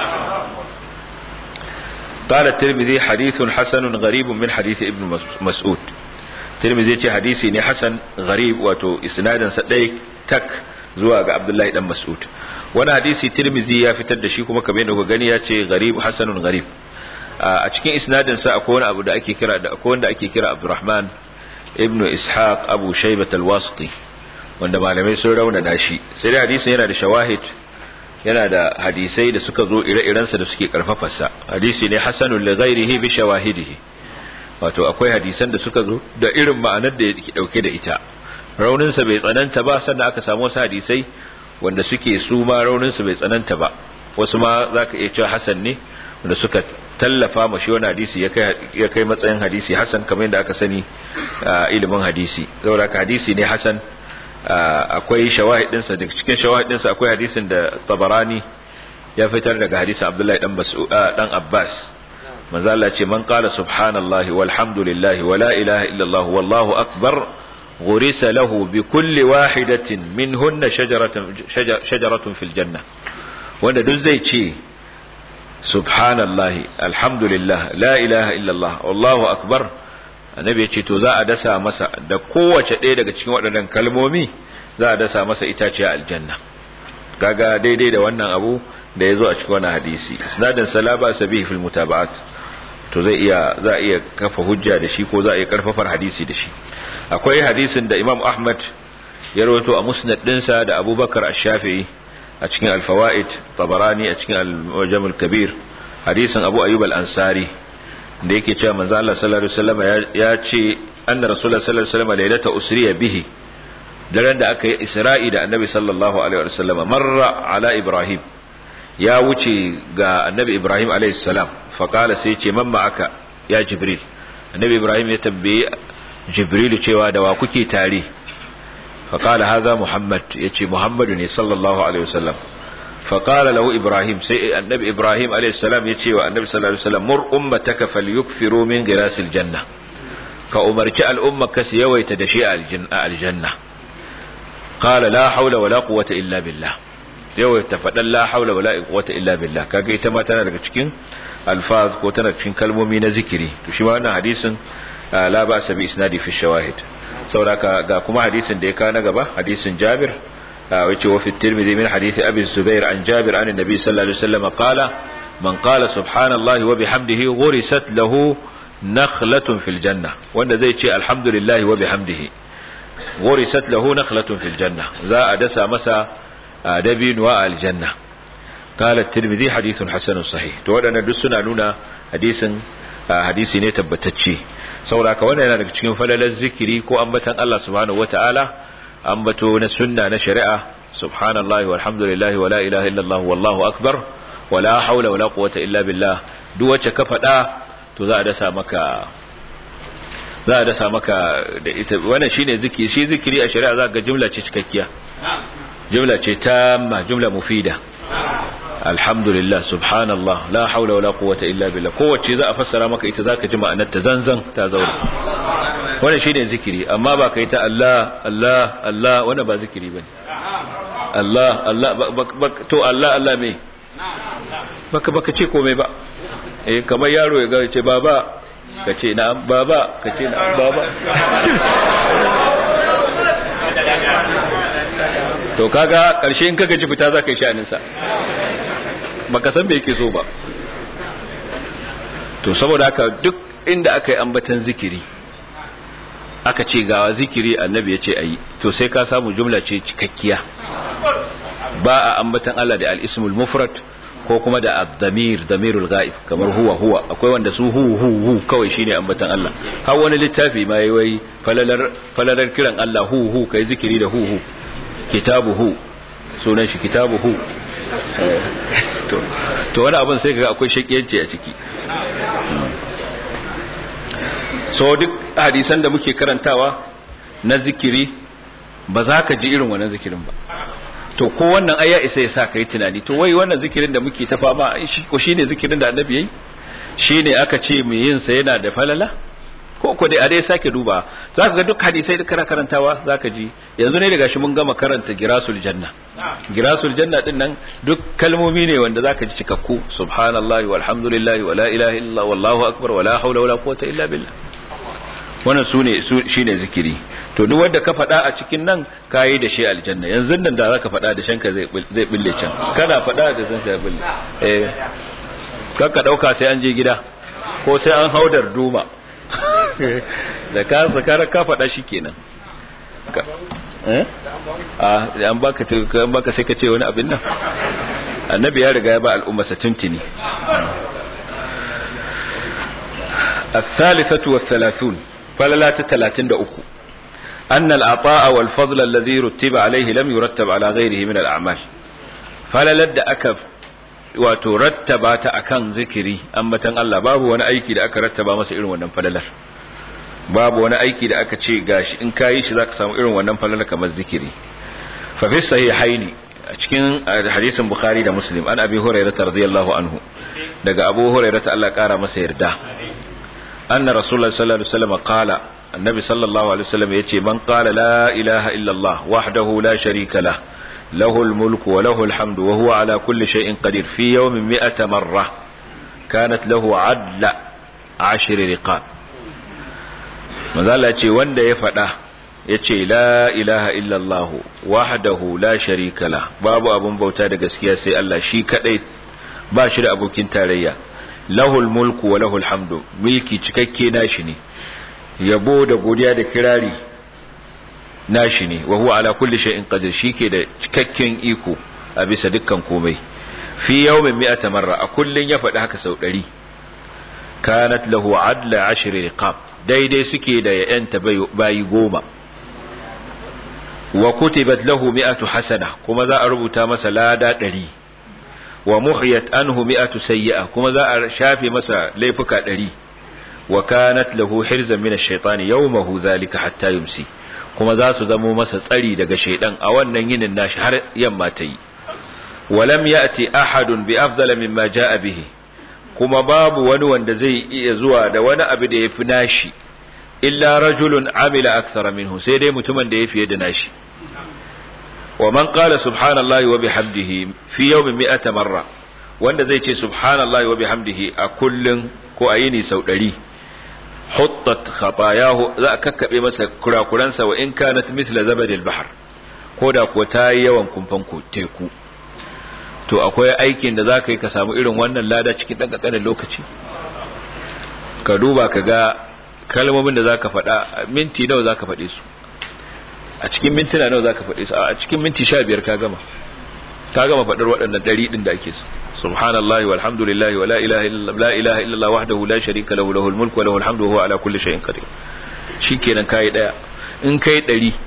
قال الترمذي حديث حسن غريب من حديث ابن مسعود. الترمذي ce hadisi ne hasan gharib, wato isnadin sa dai tak zuwa ga Abdullahi dan Mas'ud. Wani hadisi Tirmidhi ya fitar da shi kuma kamar yadda kuka gani ya ce gharib, hasanun gharib. A cikin isnadin sa akwai wani abu da ake kira wanda ake kira Abdurrahman ibn Ishaq Abu Shaybah al-Wasiti, wanda malamai sun raunana shi. Sai da hadisin yana da shawahid, yana da hadisai da suka zo ire-iren sa da suke karfafa sa. Hadisi ne hasanun li ghairihi bi shawahidihi, wato akwai hadisan da suka zo da irin ma'anar da yake dauke da ita. Raunin sa bai tsananta ba, sannan aka samu wasu hadisai wanda suke su ma raunin sa bai tsananta ba, wasu ma zaka iya cewa hasan ne, wanda suka tallafa ma shi wani hadisi ya kai matsayin hadisi hasan, kamar yadda aka sani ilimin hadisi. Saboda hadisi ne hasan. Akwai shawahidinsa, daga cikin shawahidinsa akwai hadisin da Tabarani ya fitar daga hadisin Abdullahi dan Abbas. Manzo Allah ce man qala subhanallahi walhamdulillahi wala ilaha illallah wallahu akbar ghurisa lahu bi kulli wahidatin minhunna shajaratun fil janna. Wanda duk zai ce subhanallahi alhamdulillah la ilaha illallah wallahu akbar, annabi ya ce to za a dasa masa da kowace ɗaya daga cikin waɗannan kalmomi, za a dasa masa itaciya aljanna. Kaga daidai da wannan abu da ya zo a cikin wannan hadisi. Isnadin salaba sabihi fil mutaba'at, to za a iya kafa hujja da shi ko za a iya karfafar hadisi da shi. Akwai hadisin da Imam Ahmad ya rawaito a musnad dinsa da Abubakar Ash-Shafi'i a cikin al-Fawaid, Tabarani a cikin al-Mujam al-Kabir, hadisin Abu Ayyub al-Ansari da yake cewa manzo Allah sallallahu alaihi wasallam ya ce anna rasulullah sallallahu alaihi wasallam lailata usriya bihi, daren da aka yi Isra'i da annabi sallallahu alaihi wasallam, marra ala Ibrahim, ya wuce ga annabi Ibrahim alaihi salam. Fa qala, sai ce man ma'aka ya Jibril. Annabi Ibrahim ya tambaye Jibril cewa da wa kuke tare? Fa qala hadha Muhammad, yace Muhammadu ne sallallahu alaihi wasallam. فقال له إبراهيم، سي النبي إبراهيم عليه السلام يتي والنبي صلى الله عليه وسلم مر أمتك فليكثروا من غراس الجنة، كأمرجاء الأمة كسيوي تدشيء الجنة. قال لا حول ولا قوة إلا بالله، يوي تفضل لا حول ولا قوة إلا بالله. كاكي تما تنا daga cikin alfaz ko tana cikin kalmomi na zikiri. To shi ma wannan hadisin la ba'sa bi isnadi fi shawahid. sauraka ga kuma hadisin da ya kana gaba hadisin Jabir wace wa fi Tirmidhi min hadisi Abi Zubair an Jabir an Nabi sallallahu alaihi wasallam qala man qala subhanallahi wa bihamdihi ghurisat lahu nakhlatun fil janna wanda zai ce alhamdulillahi wa bihamdihi ghurisat lahu nakhlatun fil janna za a dasa masa dabinu wa aljanna qala at-Tirmidhi hadithun hasanun sahih to wadannan duk suna nuna hadisi ne tabbatacce saboda wannan yana daga cikin falalar zikiri ko ambatan Allah subhanahu wataala ambato na sunna na shari'a subhanallahi walhamdulillahi wala ilaha illallah wallahu akbar wala hawla wala quwwata illa billah duk wacce ka faɗa to za a dasa maka da ita wannan shine zikiri shi zikiri a shari'a za ga jumla ce cikakkiya jumla ce tamma jumla mufida alhamdulillah subhanallah la hawla wala quwwata illa billah kowace za a fassara maka ita zaka ji ma'anar ta zanzan ta zauna wannan shine zikiri amma ba kai ta Allah Allah Allah wannan ba zikiri bane Allah Allah to Allah Allah me baka ce komai ba kamar yaro ya ga ce baba kace na'am baba kace na'am baba to kaga karshe in kaga ji fita zaka yi sha'anin sa baka san me yake so ba to saboda haka duk inda aka yi ambatan zikiri aka ce ga zikiri annabi ya ce ayi to sai ka samu jumla ce cikakkiya ba a ambatan Allah da al-ismul mufrad ko kuma da ad-damir damirul ghaib kamar huwa akwai wanda su hu kawai shine ambatan Allah har wani littafi ma yayi falalar kiran Allah hu kai zikiri da hu kitabuhu sunan shi kitabuhu to wani abin sai kaga akwai shakiyanci a ciki so duk hadisan da muke karantawa na zikiri ba za ka ji irin wannan zikirin ba to ko wannan aya isa ya sa kai tunani to wai wannan zikirin da muke ta fama shi ko shine zikirin da annabi yayi shine aka ce mu yin sa yana da falala ko dai a dai sake duba zaka ga duk hadisai da karantawa zaka ji yanzu ne daga shi mun gama karanta girasul janna din nan duk kalmomi ne wanda zaka ji cikakku subhanallahi walhamdulillahi wala ilaha illallah wallahu akbar wala hawla wala quwwata illa billah wannan shine zikiri to duk wanda ka faɗa a cikin nan kayi da shi aljanna yanzu nan da zaka faɗa da shanka zai bille can kana faɗa da shanka zai bille kakka dauka sai an je gida ko sai an haudar duma da ka sakara ka faɗa shi kenan an baka sai ka ce wani abin nan annabi ya riga ya ba al'ummarsa tuntuni الثالثة والثلاثون فلا تتلاتين دأكو أن العطاء والفضل الذي رتب عليه لم يرتب على غيره من الأعمال فلا لد أكف وترتبات أكان ذكري أما تن الله باب وانا أيكي دا أكا رتبا مسا إلو ونن فللر باب وانا أيكي دا أكا تشي غاش إن كايش ذاك سامو إلو ونن فللر كما الذكري ففي الصحيحين cikin hadisin Bukhari da Muslim an Abi Hurairah radiyallahu anhu daga Abu Hurairah Allah kara masa yarda anna Rasulullah sallallahu alaihi wasallam qala annabi sallallahu alaihi wasallam yace man qala la ilaha illa Allah wahdahu la sharika lah lahul mulku wa lahul hamdu wa huwa ala kulli shay'in qadir fi yawmin 100 marra kanat lahu adla 10 riqab manzala ce wanda ya fada yace la ilaha illa Allah wahdahu la sharika lah babu abun bauta da gaskiya sai Allah shi kadai ba shi da abokin tarayya lahul mulku wa lahul hamdu milki cikakke nashi ne yabo da godiya da kirari nashi ne wa huwa ala kulli shay'in qadir shike da cikakken iko a bisa dukkan komai fi yawmin 100 marra a kullun ya faɗi haka sau 100 kanat lahu adla 10 riqab daidai suke da yanta bayi 10 wa kutibat lahu 100 hasana kuma za a rubuta masa lada 100 wa muhiyat anhu 100 sayyi'a kuma za a shafe masa laifuka 100 wa kanat lahu hirzan min ash-shaytan yawmahu zalika hatta yumsi kuma za su zamo masa tsari daga shaydan a wannan yinin nashi har yamma ta yi wa lam ya'ti ahadun bi afdala mimma ja'a bihi kuma babu wani wanda zai iya zuwa da wani abu da yafi nashi illa rajulun amila akthara minhu sai dai mutumin da yafi da nashi wa man qala subhanallahi wa bihamdihi fi yawmin 100 marra wanda zai ce subhanallahi wa bihamdihi a kullun ko a yini sau 100 huttat khatayahu za a kakkabe masa kurakuransa wa in kanat mithla zabadil bahr koda ko ta yi yawan kumfan teku. To akwai aikin da zaka yi ka samu irin wannan lada cikin dan kankanin lokaci? Ka duba ka ga kalmomin da zaka faɗa, minti nawa zaka faɗe su, a cikin mintuna nawa zaka faɗe su, a cikin minti 15 ka gama faɗar waɗannan 100 din da ake so. subhanallahi walhamdulillahi wa la ilaha illallah wahdahu la sharika lahu lahul mulku wa lahul hamdu wa huwa ala kulli shay'in qadir. Shikenan kai daya. In kai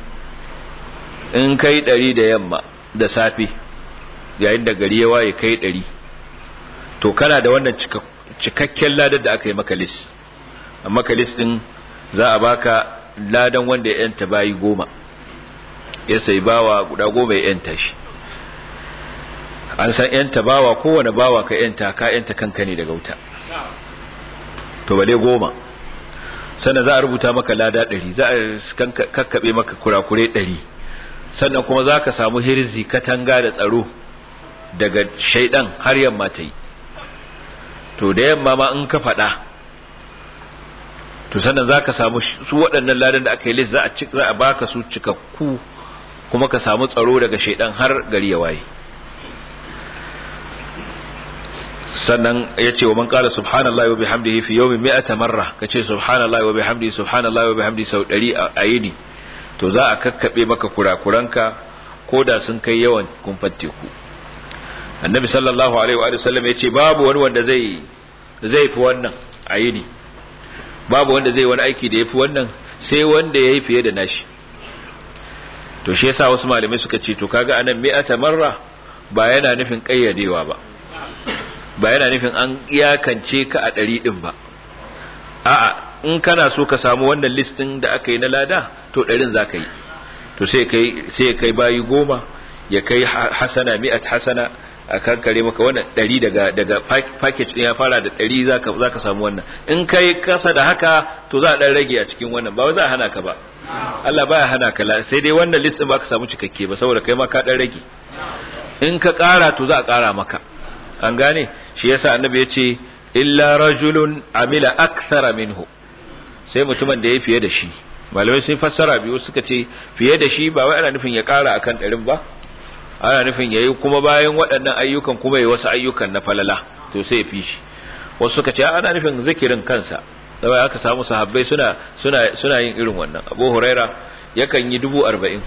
100 da yamma da safi yayin da gari ya waye kai 100, to kana da wannan cikakken ladan da aka yi maka list. Amma ka list din za a baka ladan wanda ya yanta bayi 10, ya sai bawa guda 10 ya yanta shi. An san yanta bawa, kowane bawa ka yanta kanka ne daga wuta, to bale 10. Sannan za a rubuta maka lada 100, za a kakkabe maka kurakure 100. Sannan kuma za ka samu hirzi, katanga da tsaro daga shaidan har yamma ta yi. To da yamma ma in ka faɗa, to sannan za ka samu su waɗannan ladan da aka yi list, za a baka su cikakku, kuma ka samu tsaro daga shaidan har gari ya waye. Sannan ya ce wa man qala subhanallahi wa bihamdihi fi yawmin 100 marra, kace subhanallahi wa bihamdihi sau 100 a yini, to za a kakkabe maka kurakuranka koda sun kai yawan kumfan teku. Annabi sallallahu alaihi wa sallam ya ce babu wani wanda zai fi wannan a yini, babu wanda zai wani aiki da yafi wannan sai wanda yayi fiye da nashi. To shi yasa wasu malamai suka ce to kaga anan 100 marra ba yana nufin kayyadewa ba yana nufin an iyakance ka a 100 din ba. A'a, in kana so ka samu wannan listin da aka yi na lada, to 100 za ka yi. To sai kai bayi 10, ya kai hasana 100 hasana, a kankare maka wannan 100 daga package din ya fara da 100 zaka samu wannan. In kai kasa da haka, to za a dan rage a cikin wannan, ba za a hana ka ba. Allah baya hana ka, sai dai wannan listin ba ka samu cikakke ba, saboda kai ma ka dan rage. In ka kara, to za a kara maka. An gane? Shi yasa annabi ya ce illa rajulun amila akthara minhu, sai mutumin da ya fiye da shi. Malamai sun fassara biyu, suka ce fiye da shi ba wai ana nufin ya kara akan 100 ba, ana nufin yayi kuma bayan waɗannan ayyukan kuma yayi wasu ayyukan na falala, to sai ya fi shi. Wasu suka ce ana nufin zikirin kansa, da aka samu sahabbai suna yin irin wannan. Abu Huraira yakan yi 40,000,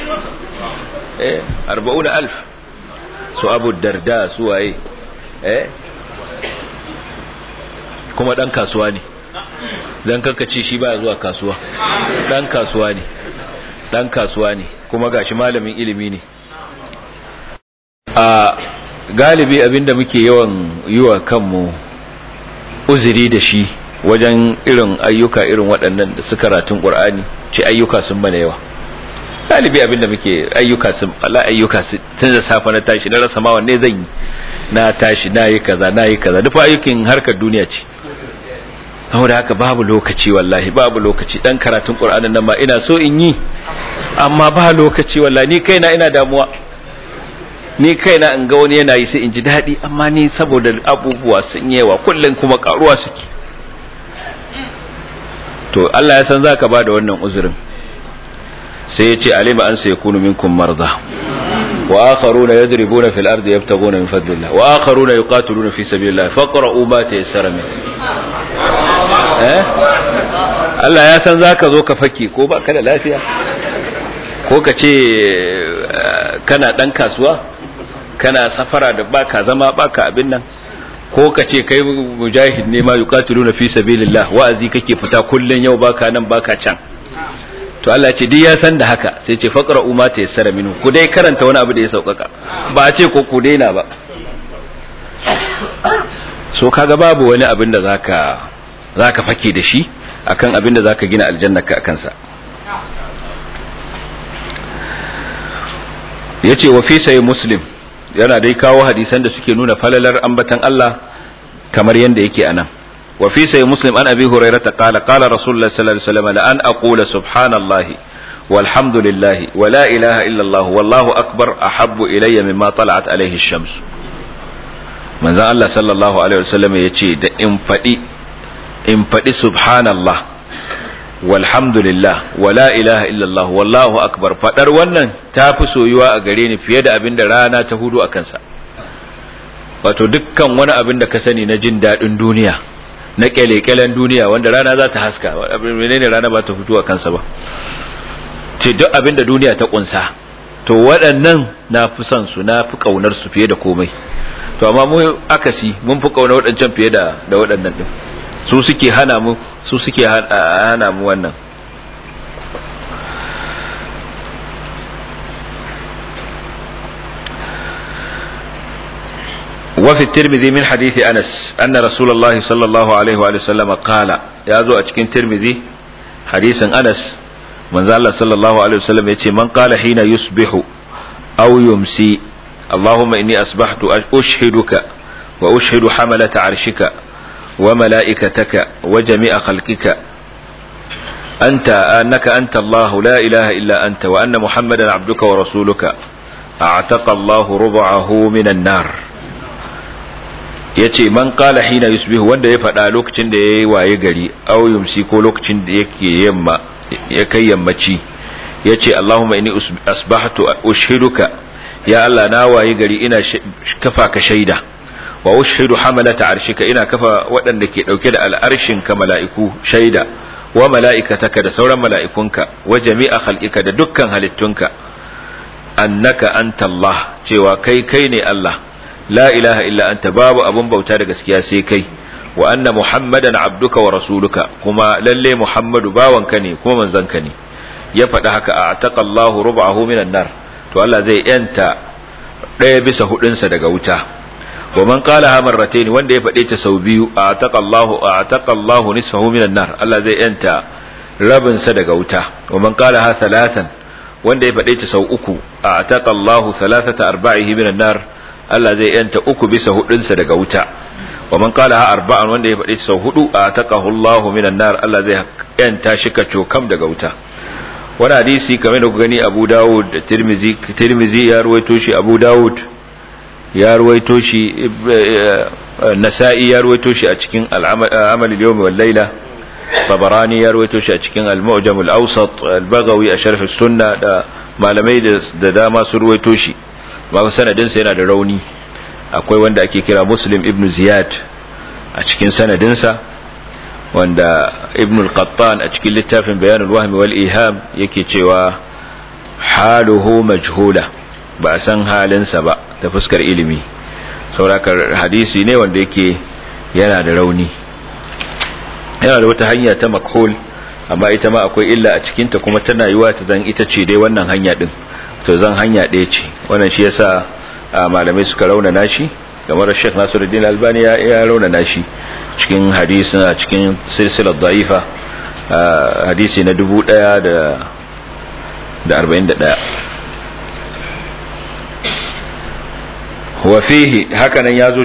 40,000. Su Abu Darda su waye, kuma dan kasuwa ne, dan kankace shi baya zuwa kasuwa, dan kasuwa ne kuma gashi malamin ilimi ne. A galibi abinda muke yawan yiwa kanmu uzuri da shi wajen irin ayyuka irin waɗannan da suka karatun Qur'ani, ce ayyuka sun mana yawa. Galibi abinda muke ayyuka tun da safa na tashi na rasa ma wanne zan yi, na tashi nayi kaza duk ayyukan harkar duniya ce. Saboda haka babu lokaci, wallahi babu lokaci. Dan karatun Qur'anin nan ma ina so in yi, amma ba lokaci wallahi. Ni kaina ina damuwa, ni kaina in ga wani yana yi sai in ji daɗi, amma ni saboda abubuwa sun yawa kullum kuma karuwa suke. To Allah ya san zaka bada wannan uzurin, sai ya ce alima an sayakunu minkum marda wa akharuna yadribuna fil ardi yabtaguna min fadlillah wa akharuna yuqatiluna fi sabilillah faqra'u ma tayassara min. Allah ya san zaka zo ka fake, ko ba ka da lafiya, ko ka ce kana dan kasuwa, kana safara da baka zama baka abin nan, ko ka ce kai mujahid ne ma yuqatiluna fi sabilillah, wa'azi kake fita kullun, yau baka nan baka can. To Allah ce duk ya san da haka, sai ce faqra'u ma tayassara minhu, ku dai karanta wani abu da ya saukaka, ba a ce ko ku daina ba. So kaga babu wani abin da zaka fake da shi akan abin da zaka gina aljanna ka akan sa. Yace wa fi sahih Muslim, yana dai kawo hadisan da suke nuna falalar ambatan Allah kamar yanda yake anan. وفي سي مسلم عن أبي هريرة قال قال رسول الله صلى الله عليه وسلم لأن أقول سبحان الله والحمد لله ولا إله إلا الله والله أكبر أحب إلي مما طلعت عليه الشمس. من ذا الله صلى الله عليه وسلم يتشي إن فدي سبحان الله walhamdulillah wala ilaha illallah wallahu akbar, fadar wannan ta fi soyuwa a gare ni fiye da abin da rana ta hudu a kansa. Wato dukkan wani abin da ka sani na jin daɗin duniya, na kyale-kyalen duniya wanda rana za ta haska, menene rana ba ta fito a kansa ba, ce duk abin da duniya ta kunsa, to waɗannan na fi son su, na fi ƙaunar su fiye da komai. To amma mu akasi mun fi ƙaunar waɗancan fiye da waɗannan ɗin, su suke hana mu wannan. وفي الترمذي من حديث أنس أن رسول الله صلى الله عليه وآله وسلم قال يازو أتكين ترمذي حديث أنس من ذا الله صلى الله عليه وسلم يتي من قال حين يصبح أو يمسي اللهم إني أصبحت أشهدك وأشهد حملة عرشك وملائكتك وجميع خلقك أنك أنت الله لا إله إلا أنت وأن محمدا عبدك ورسولك أعتق الله ربعه من النار. yace man qala hina yusbihu, wanda ya faɗa lokacin da yayi waye gari, aw yumsi ko lokacin da yake yamma ya kai yammaci, yace Allahumma inni asbahtu ushiduka, ya Allah na waye gari ina kafa ka shaida, wa ushidu hamalata arshika, ina kafa waɗanda ke dauke da al'arshin ka mala'iku shaida, wa mala'ikataka da sauran mala'ikunka, wa jami'a khalqika da dukkan halittunka, annaka anta Allah, cewa kai ne Allah, la ilaha illa anta, babu abun bauta da gaskiya sai kai, wa anna muhammadan abduka wa rasuluka, kuma lalle muhammadu bawanka ne kuma manzanka ne. Ya faɗi haka, a ataqallahu rub'ahu minan nar, to Allah zai yanta ɗaya bisa hudunsa daga wuta. Wa man qalaha marratayn, wanda ya faɗe ta sau biyu, a ataqallahu nisfahu minan nar, Allah zai yanta rabin sa daga wuta. Wa man qalaha thalathan, wanda ya faɗe ta sau uku, a ataqallahu thalathata arba'ihi minan nar, Allah zai yanta uku bisa hudunsa daga wuta. Wa man qalaha arba'an, wanda ya faɗi sau hudu, ataqahu Allahu minan nar, Allah zai yanta shi kacokam daga wuta. Wani hadisi kamar da ku gani Abu Dawud da Tirmizi ya ruwaito shi, Abu Dawud ya ruwaito shi, Nasa'i ya ruwaito shi a cikin al-Amal al-Yawm wal Layla, Tabarani ya ruwaito shi a cikin al-Mu'jam al-Awsat, al-Baghawi a Sharh as-Sunnah, da malamai da dama su ruwaito shi. Ba sanadinsa yana da rauni. Akwai wanda ake kira Muslim ibn Ziyad a cikin sanadinsa, wanda Ibn al-Qattan a cikin littafin Bayan al-Wahm wal Iham yake cewa haluhu majhula, ba a san halinsa ba ta fuskar ilimi, saurakar hadisi ne wanda yake yana da rauni. Yana da wata hanya ta makhul, amma ita ma akwai illa a cikinta, kuma tana yiwa ta zan ita ce dai wannan hanya din, to zan hanya ɗaya ce. Wannan shi yasa malamai suka raunana shi, kamar Sheikh Nasiruddin Albani ya raunana shi cikin hadisi na cikin silsilar da'ifa, hadisi na 1041. wa fihi hakanan yazo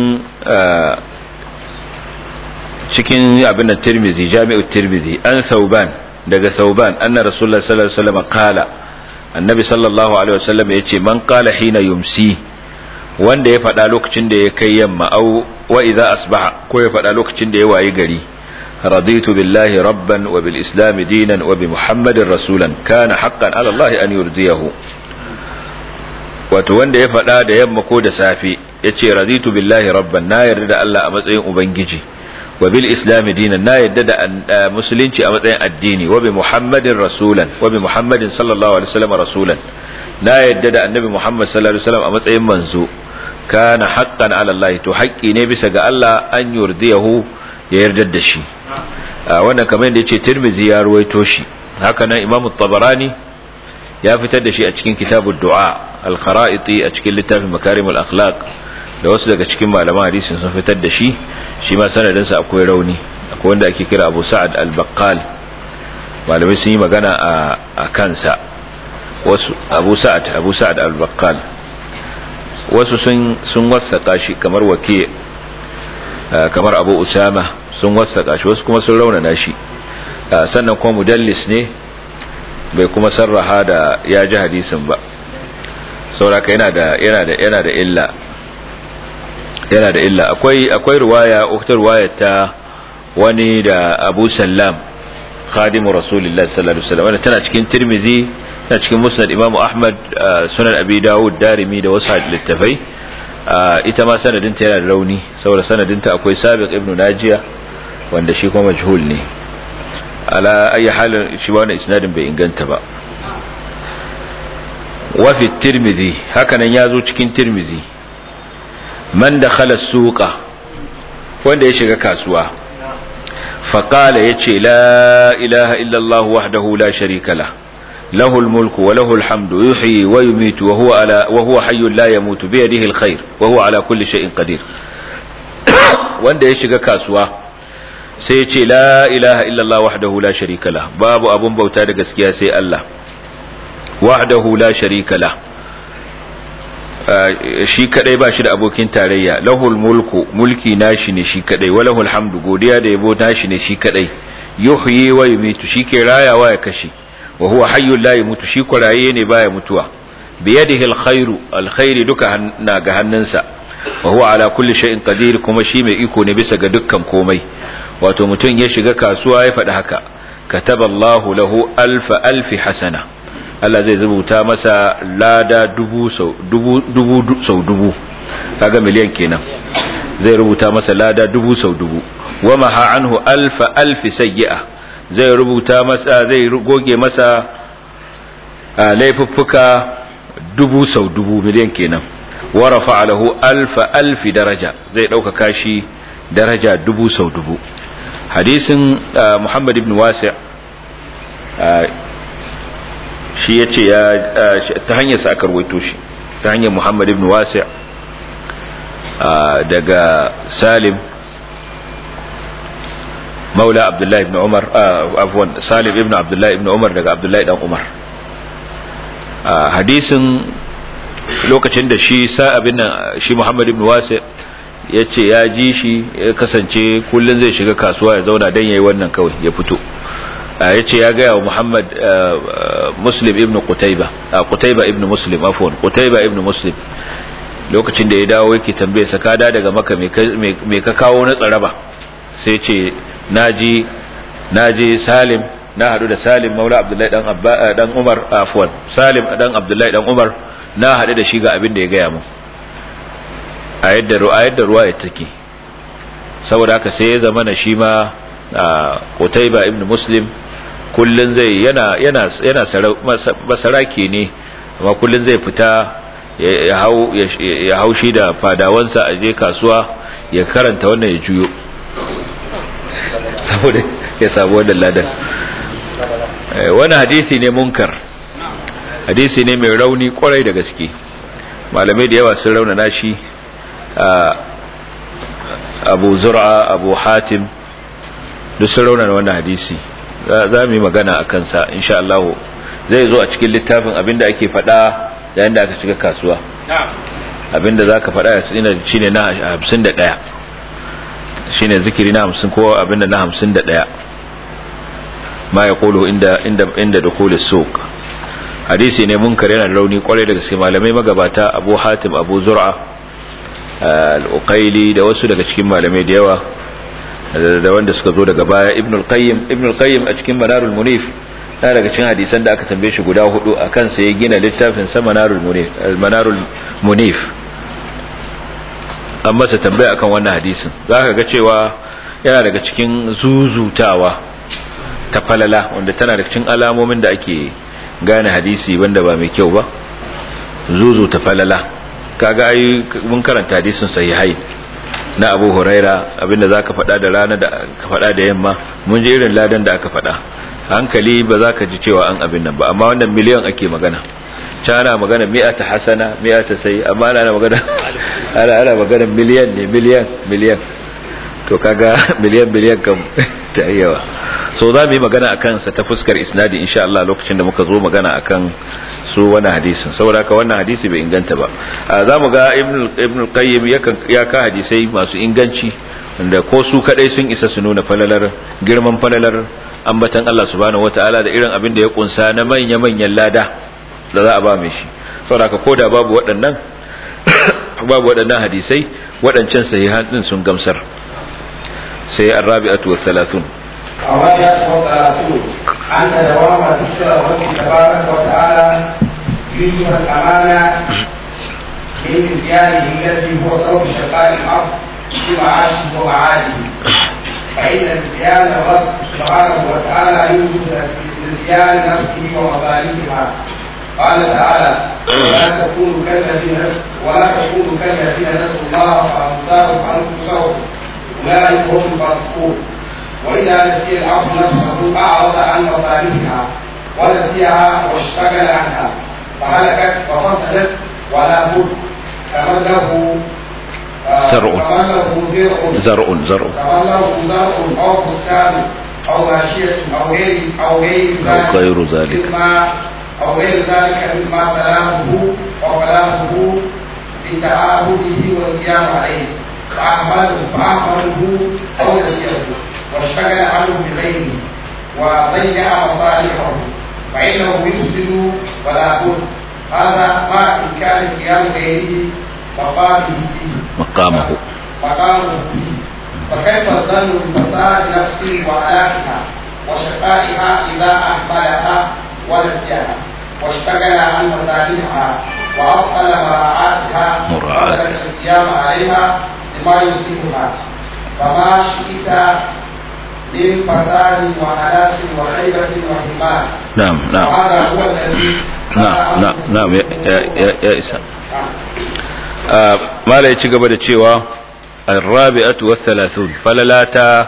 cikin abin da Tirmidhi, Jami'ut Tirmidhi, an Thawban, daga Thawban, anna Rasulullah sallallahu alaihi wasallam qala, annabi sallallahu alaihi wasallam yace man qala hina yumsi, wanda ya faɗa lokacin da ya kai yamma, au wa idza asbaha, ko ya faɗa lokacin da ya wayi gari, raditu billahi rabban wa bil islam dinan wa bi muhammadin rasulan kana haqqan ala Allah an yurdiyahu. Wato wanda ya faɗa da yamma ko da safe yace raditu billahi rabban, na yarda da Allah a matsayin ubangiji, wa bil islam dinan, na yarda da musulunci a matsayin addini, wa bi muhammadin rasulan, wa bi muhammadin sallallahu alaihi wasallam rasulan, na yarda da annabi muhammad sallallahu alaihi wasallam a matsayin manzo, kana haqqan ala Allah, to haƙƙi ne bisa ga Allah an yurdiyahu, ya yarda da shi. Wannan kamar yadda yace Tirmidhi ya ruwaito shi, haka nan Imam Tabarani ya fitar da shi a cikin kitabud du'a al-Kharaiti, a cikin littafin Makarimul Akhlaq, da wasu daga cikin malaman hadisin sun fitar da shi. Shi ma sanadin sa akwai rauni, akwai wanda ake kira Abu Sa'ad al-Baqqal, malamai sun yi magana a kansa. Wasu Abu Sa'ad al-Baqqal, wasu sun wasaka shi kamar Waki', kamar Abu Usama sun wasaka shi, wasu kuma sun raunana shi. Sannan kuma mudallis ne, bai kuma sarraha da ya ji hadisin ba, sauraka yana da illa, yana da illa. Akwai riwaya, wata riwaya ta wani da Abu Sallam khadimu rasulillahi sallallahu alaihi wasallam. Tana cikin Tirmidhi, tana cikin Musnad Imam Ahmad, Sunan Abi Dawud, Darimi da wasu littafai. Ita ma sanadinta yana da rauni saboda sanadinta akwai Sabiq ibn Najiya wanda shi kuma majhul ne. Ala ayi halin shi wannan isnadin bai inganta ba. Wa fi Tirmidhi, haka nan yazo cikin Tirmidhi, man dakhala suqa, wanda ya shiga kasuwa, faqala yace la ilaha illa Allah wahdahu la sharika lah, lahul mulku wa lahul hamdu, yuhyi wa yumitu wa huwa hayyun la yamutu, bi yadihi alkhair wa huwa ala kulli shay'in qadir. Wanda ya shiga kasuwa sai yace la ilaha illa Allah wahdahu la sharika lah, babu abun bauta da gaskiya sai Allah, wahdahu la sharika lah, shi kadai ba shi da abokin tarayya, lahul mulku, mulki nashi ne shi kadai, wa lahul hamdu, godiya da yabo nashi ne shi kadai, yuhyi wa yumitu, shi ke rayawa ya kashe, wa huwa hayyul la yamutu, shi ko raye ne baya mutuwa, bi yadihi alkhairu, alkhairi duka na ga hannunsa, wa huwa ala kulli shay'in qadir, kuma shi mai iko ne bisa ga dukkan komai. Wato mutum ya shiga kasuwa ya faɗi haka, kataballahu lahu alfi hasana, Allah zai rubuta masa lada dubu sau dubu, kaga miliyan kenan, zai rubuta masa lada dubu sau dubu. Wa maha anhu alfi sayyi'a, zai rubuta masa, zai goge masa laifuffuka dubu sau dubu, miliyan kenan. Wa rafa'a lahu alfi daraja, zai ɗaukaka shi daraja dubu sau dubu. Hadisin Muhammad ibn Wasi' shi ya ce ta hanyar sa aka rawaito shi, ta hanyar Muhammad ibn Wasi' daga Salim maula Abdullah ibn Umar, afwan, Salim ibn Abdullah ibn Umar daga Abdullah dan Umar. Hadisin lokacin da shi Muhammad ibn Wasi' ya ce ya ji shi, ya kasance kullum zai shiga kasuwa ya zauna dan yayi wannan kawai ya fito. Ya ce ya gaya wa Muhammad Muslim ibn Qutayba ibn Muslim, afwan, Qutayba ibn Muslim, lokacin da ya dawo yake tambaye sa, ka da daga Makka me ka kawo na tsaraba? Sai ce naji Salim, na hadu da Salim maula Abdullahi dan Umar, afwan, Salim dan Abdullahi dan Umar, na hadu da shi ga abin da ya gaya mu a yadda ruwa ya take. Saboda haka sai ya zama na shi ma Qutayba ibn Muslim kullun zai yana basarake ne, amma kullun zai fita ya hau shi da fadawansa a je kasuwa ya karanta wannan ya juyo saboda ya samu wannan ladan. Wani hadisi ne munkar, hadisi ne mai rauni kwarai da gaske, malamai da yawa sun raunana shi. Abu Zur'a, Abu Hatim duk sun raunana wannan hadisi. Za mu yi magana a kansa insha Allah, zai zo a cikin littafin abinda ake faɗa yayin da aka shiga kasuwa. Abinda zaka faɗa shine na 51, shine zikiri na 50 ko abinda na 51, ma yaqulu inda dukhul as-suq. Hadisi ne munkar, yana da rauni kwarai da gaske. Malamai magabata Abu Hatim, Abu Zur'a al-Uqayli da wasu daga cikin malamai da yawa da wanda suka zo daga baya, Ibn al-Qayyim a cikin Manarul Munif, na daga cikin hadisan da aka tambaye shi guda hudu akan sa ya gina littafin sa Manarul Munif. An masa tambaya akan wannan hadisin, zaka ga cewa yana daga cikin zuzutawa ta falala, wanda tana daga cikin alamomin da ake gane hadisi wanda ba mai kyau ba, zuzuta falala. Kaga ai mun karanta hadisin sahihai na Abu Huraira, abinda zaka faɗa da rana da ka faɗa da yamma, mun ji irin ladan da aka faɗa. Hankali ba za ka ji cewa an abin nan ba, amma wannan miliyan ake magana. Ana magana mi'ata hasana, mi'ata sai, amma ana magana ana magana miliyan ne, miliyan. To kaga miliyan kam ta yawa. So za mu yi magana akan sa ta fuskar isnadi insha Allah lokacin da muka zo magana akan su wannan hadisin. Saboda haka wannan hadisi bai inganta ba. Za mu ga Ibn al-Qayyim ya ka hadisai masu inganci wanda ko su kadai sun isa su nuna girman falalar ambatan Allah subhanahu wataala da irin abin da ya kunsa na manyan lada da za a ba mai shi. Saboda haka koda babu waɗannan hadisai, waɗancan sahihan din sun gamsar. Sai ar-rabi'atu wa 30, الرابعة والثلاثون أن دوام ذكر الرب تبارك وتعالى يوجب الأمانة من نسيانه الذي هو سبب شقاء الأرض في معاشه ومعاده، فإن نسيان الرب سبحانه وتعالى يوجب نسيان نفسه ومصالحها. قال تعالى: ولا تكونوا كالذين نسوا الله فأنساهم أنفسهم أولئك هم الفاسقون. وإذا نسي العبد نفسه أعرض عن مصالحها ونسيها واشتغل عنها فهلكت وفسدت ولا بد كمن له زرع أو بستان أو ماشية أو غير ذلك مما سلامه وفلاحه بتعاهده والقيام عليه فأعمله أو نسيه واشتغل عنه بغيره وضيع مصالحه فإنه يفسد ولا بد. هذا مع إمكان قيام غيره مقامه فيه. فكيف الظن بفساد نفسه وهلاكها وشقائها إذا أهملها ونسيها واشتغل عن مصالحها وأبطل مراعاتها وبدل القيام عليها لما يصلحها، فما شئت من فساد وهلاك وخيبة وهمال. نعم وهذا هو الذي نعم يا إسحاق. ما لا يتشي قبل الشيوى الرابعة والثلاثون فللاتا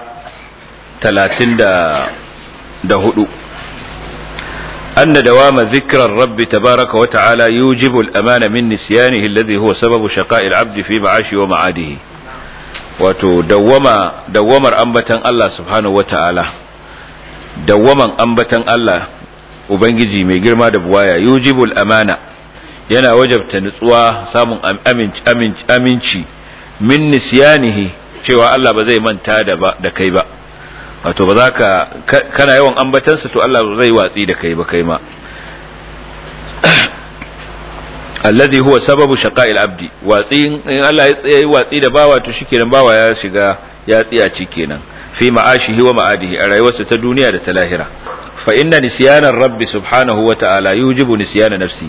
34 أن دوام ذكر الرب تبارك وتعالى يوجب الأمان من نسيانه الذي هو سبب شقاء العبد في معاشه ومعاده. wato dawwamar ambatan Allah subhanahu wata'ala, dawwaman ambatan Allah ubangiji mai girma da buwaya, yujibul amana, yana wajabta nutsuwa, samun aminci min nisyanihi, cewa Allah ba zai manta da kai ba, wato ba za kana yawan ambatansa to Allah zai watsi da kai ba kai ma. alladhi huwa sababu shaqa'il abdi, watsi in Allah ya yi watsi da bawa to shikenan bawa ya shiga ya tsiyaci kenan fi ma'ashihi wa ma'adihi, a rayuwarsa ta duniya da ta lahira. fa inna nisyana rabbi subhanahu wa ta'ala yujibu nisyana nafsi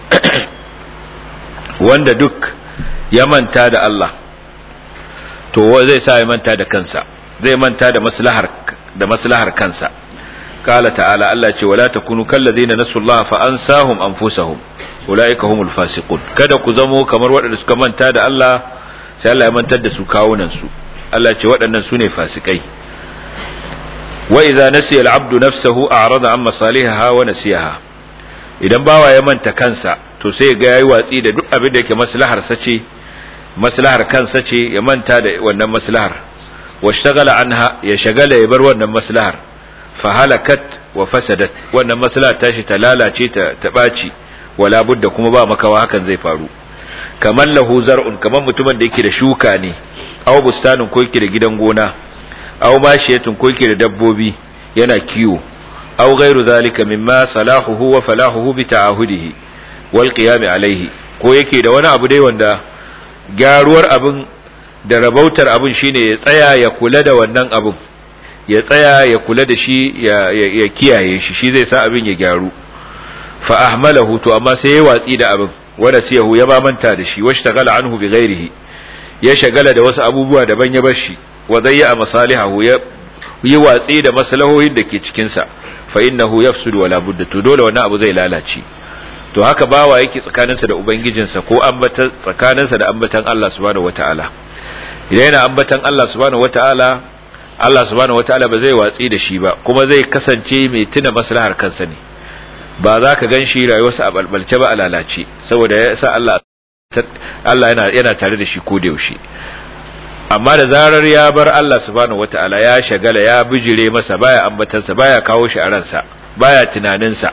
wanda duk ya manta da Allah to zai sa ya manta da kansa, zai manta da maslahar kansa. qala ta'ala, Allah ce wala takunu kallazina nasullaha fa ansahum anfusahum ulaika humul fasiqun. kada ku zamo kamar waɗanda suka manta da Allah sai Allah ya mantar da su kawunan su. Allah ce waɗannan su ne fasikai. wa idza nasiya al-'abdu nafsahu a'rada an masalihaha wa nasiyaha, idan bawa ya manta kansa to sai ga yayi watsi da duk abin da yake maslahar kansa ce, ya manta da wannan maslahar. washtaghala anha, ya shagala ya bar wannan maslahar. fa halakat wa fasadat, wannan maslahar tashi ta lalace ta baci. wala budda, kuma ba makawa hakan zai faru. kaman lahu zar'un, kaman mutumin da yake da shuka ne, aw bustanun, ko yake da gidan gona, aw mashiyatun, ko yake da dabbobi yana kiwo, aw ghairu zalika mimma salahuhu wa falahuhu bi ta'ahudihi wal qiyam alayhi, ko yake da wani abu dai wanda gyaruwar abin da rabautar abin shine ya tsaya ya kula da wannan abin, ya tsaya ya kula da shi, ya kiyaye shi zai sa abin ya gyaru. fa ahmalahu, to amma sai ya watsi da abin, wanda siyahu ya ba manta da shi, washtagala anhu bi ghairihi, ya shagala da wasu abubuwa daban ya bar shi, wa dayya masalihahu, ya yi watsi da maslahohin da ke cikin sa. fa innahu yafsudu wala budda, to dole wannan abu zai lalace. to haka bawa yake tsakaninsa da ubangijinsa, ko tsakaninsa da ambatan Allah subhanahu wataala. idan yana ambatan Allah subhanahu wataala, Allah subhanahu wataala ba zai watsi da shi ba, kuma zai kasance mai tuna maslahar kansa ne. ba za ka gan shi rayuwarsa a balbalce ba, a lalace, saboda ya sa Allah yana tare da shi ko da yaushe. amma da zarar ya bar Allah subhanahu wataala, ya shagala, ya bijire masa, baya ambatansa, baya kawo shi a ransa, baya tunaninsa,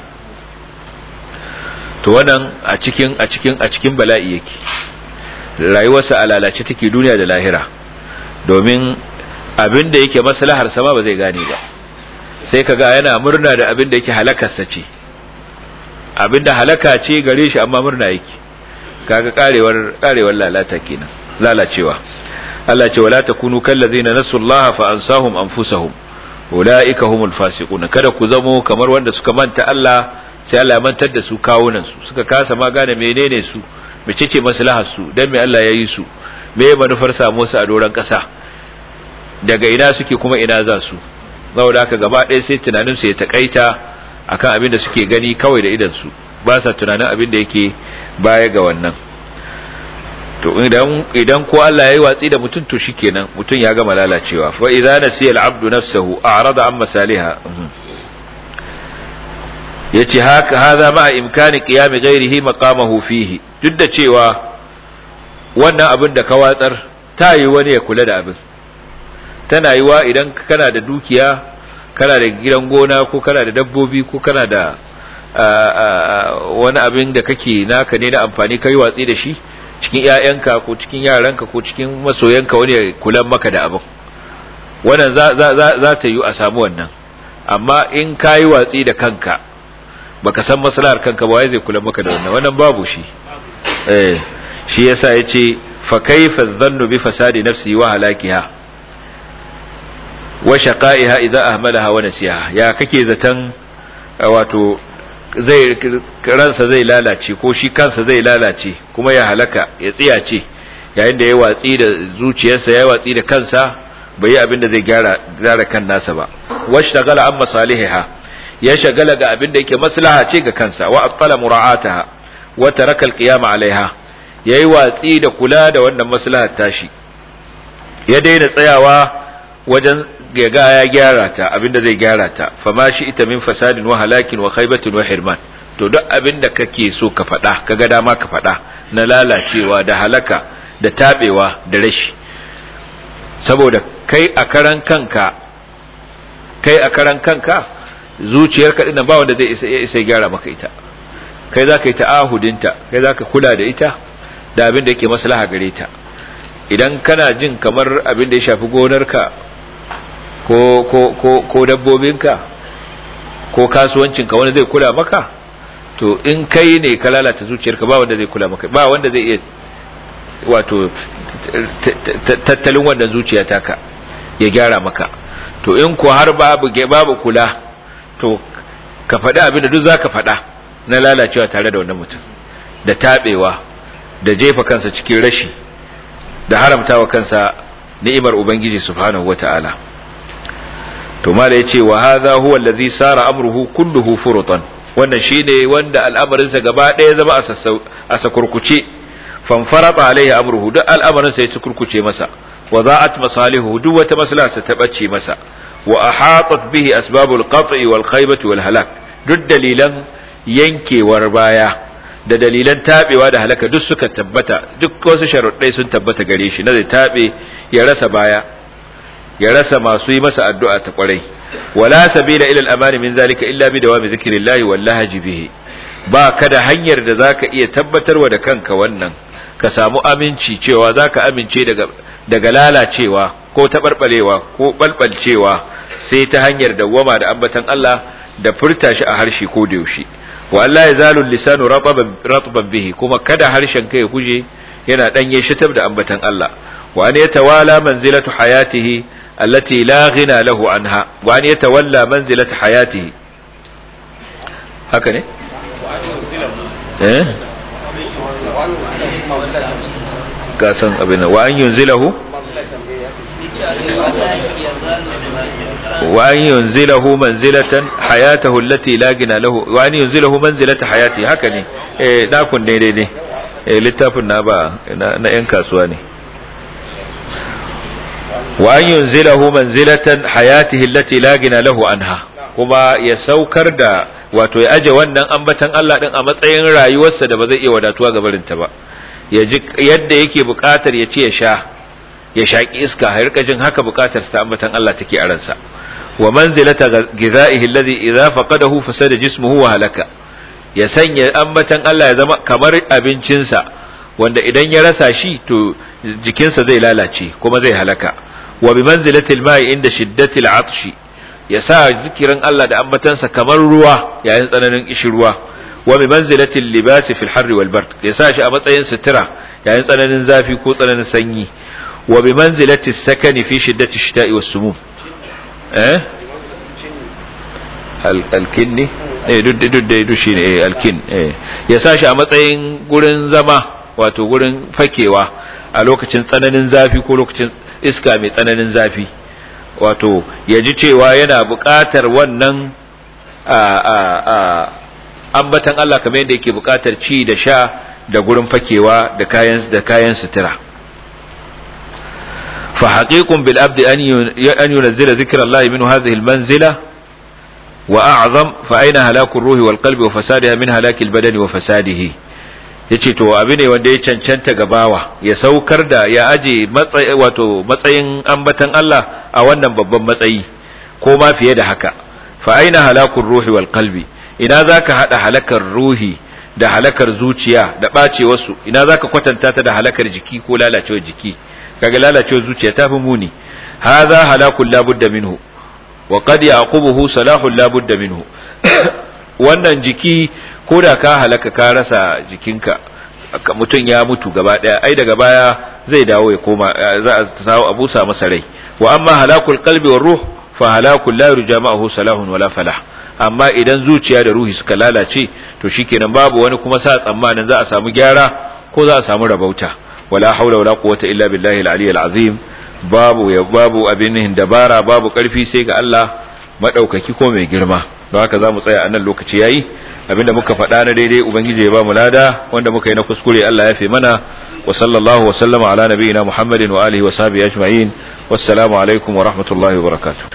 to wannan a cikin bala'i yake. rayuwarsa a lalace take duniya da lahira, domin abin da yake maslahar sama ba zai gane ba. sai kaga yana murna da abin da yake halakarsa ce, abin da halaka ce gare shi amma murna yake. kaga karewar lalata kenan, lalacewa. Allah ce wala takunu kallazina nasullaha fa ansahum anfusahum ulaika humul fasiqun kada ku zamo kamar wanda suka manta Allah sai Allah ya mantar da su kawunan su suka kasa ma gane menene su mecece maslahar su dan me Allah ya yi su me manufar samu su a doran kasa daga ina suke kuma ina za su saboda haka gaba ɗaya sai tunanin su ya takaita akan abin da suke gani kawai da idan su ba sa tunanin abin da yake baya ga wannan to idan ko Allah yayi watsi da mutum to shikenan mutum ya gama lalacewa fa idza nasiya al-abdu nafsahu a'rada an masaliha yace haka hadha ma imkani qiyam ghairihi maqamahu fihi duk da cewa wannan abin da ka watsar ta yi wani ya kula da abin tana yiwa idan kana da dukiya kana da gidan gona ko kana da dabbobi ko kana da wani abin da kake naka ne na amfani kai watsi da shi cikin ƴaƴanka ko cikin yaranka ko cikin masoyanka wani ya kula maka da abin wannan za ta yi a samu wannan amma in kayi watsi da kanka baka san maslahar kanka ba wai zai kula maka da wannan babu shi shi yasa yace fa kayfa dhannu bi fasadi nafsi wa halakiha wa shaqaiha idza ahmalaha wa nasiyaha ya kake zatan wato ransa zai lalace ko shi kansa zai lalace kuma ya halaka ya tsiyace yayin da ya watsi da zuciyarsa ya watsi da kansa bai yi abin da zai gyara kan nasa ba washtagala an masalihiha ya shagala ga abin da yake maslaha ce ga kansa wa aqala mura'ataha wa taraka alqiyama alaiha yayi watsi da kula da wannan maslahar tashi ya daina tsayawa wajen ya ga ya gyara ta abinda zai gyara ta fama shi ita min fasadin wa halakin wa khaybatin wa hirman to duk abinda kake so ka faɗa kaga dama ka faɗa na lalacewa da halaka da tabewa da rashi saboda kai a karan kanka zuciyarka din ba wanda zai isa gyara maka ita kai zaka yi ta'ahudinta kai zaka kula da ita da abinda yake maslaha gare ta idan kana jin kamar abinda ya shafi gonarka ko dabbobinka ko kasuwancinka wanda zai kula maka to in kai ne ka lalata zuciyarka ba wanda zai kula maka ba wanda zai iya wato tattalin wannan zuciya taka ya gyara maka to in ko har babu kula to ka faɗi abin da duk zaka faɗa na lalacewa tare da wannan mutum da tabewa da jefa kansa cikin rashi da haramtawa kansa ni'imar ubangiji subhanahu wata'ala to mala yace wa hadha huwa allazi sara amruhu kulluhu furutan wannan shine wanda al'amarin sa gaba daya zama a sakurkuce fanfarata alaihi amruhu duk al'amarin sa ya kurkuce masa wa za'at masalihu duk wata maslaha ta bace masa wa ahatat bihi asbabul qat'i wal khaybati wal halak duk dalilan yankewar baya da dalilan tabewa da halaka duk suka tabbata duk wasu sharuɗai sun tabbata gare shi na zai tabe ya rasa baya ya rasa masu yi masa addu'a ta kwarai wala sabila ila al-amani min zalika illa bi dawami zikrillahi wal lahji bihi ba kada hanyar da zaka iya tabbatarwa da kanka wannan ka samu aminci cewa zaka amince daga lalacewa ko taɓarɓalewa ko balbalcewa sai ta hanyar dawwama da ambatan Allah da furta shi a harshe ko da yaushe wa Allah yazalu lisanu ratban bihi kuma kada harshen kai ya guje yana danye shitab da ambatan Allah wa an yatawala manzilatu hayatihi allati la ghina lahu anha wa an yatawalla manzilatu hayatihi haka ne ka san abin wa an yunzilahu وأن ينزله منزلة حياته التي لا غنى له وأن ينزله منزلة حياته هكذا na kun daidai ne littafin na ba na yan kasuwa ne wa an yunzilahu manzilatan hayatihi allati la ghina lahu anha kuma ya saukar da wato ya aje wannan ambatan Allah din a matsayin rayuwarsa da ba zai iya wadatuwa ga barinta ba yadda yake bukatar ya ce ya shaki iska har kajin haka bukatar ta ambatan Allah take a ransa wa manzilata ghidha'ihi alladhi idha faqadahu fasada jismuhu wa halaka ya sanya ambatan Allah ya zama kamar abincinsa wanda idan ya rasa shi to jikinsa zai lalace kuma zai halaka wa bi manzilatil ma'i inda shiddatil 'atshi ya sa zikirin Allah da ambatansa kamar ruwa yayin tsananin ishirwa wa bi manzilatil libasi fil harri wal bard ya sa shi a matsayin sutura yayin tsananin zafi ko tsananin sanyi wa bi manzilatis sakani fi shiddati shita'i was sumum alkin ne duk shi ne alkin ya sa shi a matsayin gurin zama wato gurin fakewa a lokacin tsananin zafi ko lokacin iska mai tsananin zafi, wato ya ji cewa yana buƙatar wannan ambatan Allah kamar yadda yake buƙatar ci da sha da gurin fakewa da kayan sutura. fa haqiqun bil abdi an yunzila dhikra Allah min hadhihi al manzila wa a'zam fa aina halaku ruhi wal qalbi wa fasadiha min halaki al badani wa fasadihi. yace to abin ne wanda ya cancanta gabawa ya saukar da ya aje matsayin ambatan Allah a wannan babban matsayi ko ma fiye da haka. fa aina halakun ruhi wal qalbi, ina zaka hada halakar ruhi da halakar zuciya da bacewarsu, ina zaka kwatanta ta da halakar jiki ko lalacewar jiki? kaga lalacewar zuciya tafi muni. hadha halakun la budda minhu wa qad yaqubuhu salahun la budda minhu. wannan jiki ko da ka halaka ka rasa jikinka, mutum ya mutu gaba daya, ai daga baya zai dawo ya koma, za a samu abusa masa rai. wa amma halakul qalbi war ruh fa halakul la yurja ma'ahu salahun wala falah. amma idan zuciya da ruhi suka lalace to shikenan babu wani kuma sa tsammanin za a samu gyara ko za a samu rabauta. wala haula wala quwwata illa billahi al-ali al-azim. babu abin dabara, babu karfi sai ga Allah madaukaki ko mai girma. don haka zamu tsaya a nan, lokaci yayi. abinda muka faɗa na daidai ubangiji ya ba mu lada, wanda muka yi na kuskure Allah ya fi mana. wa sallallahu wa sallama ala nabiyyina Muhammadin wa alihi wa sahbihi ajma'in. wassalamu alaikum wa rahmatullahi wa barakatuh.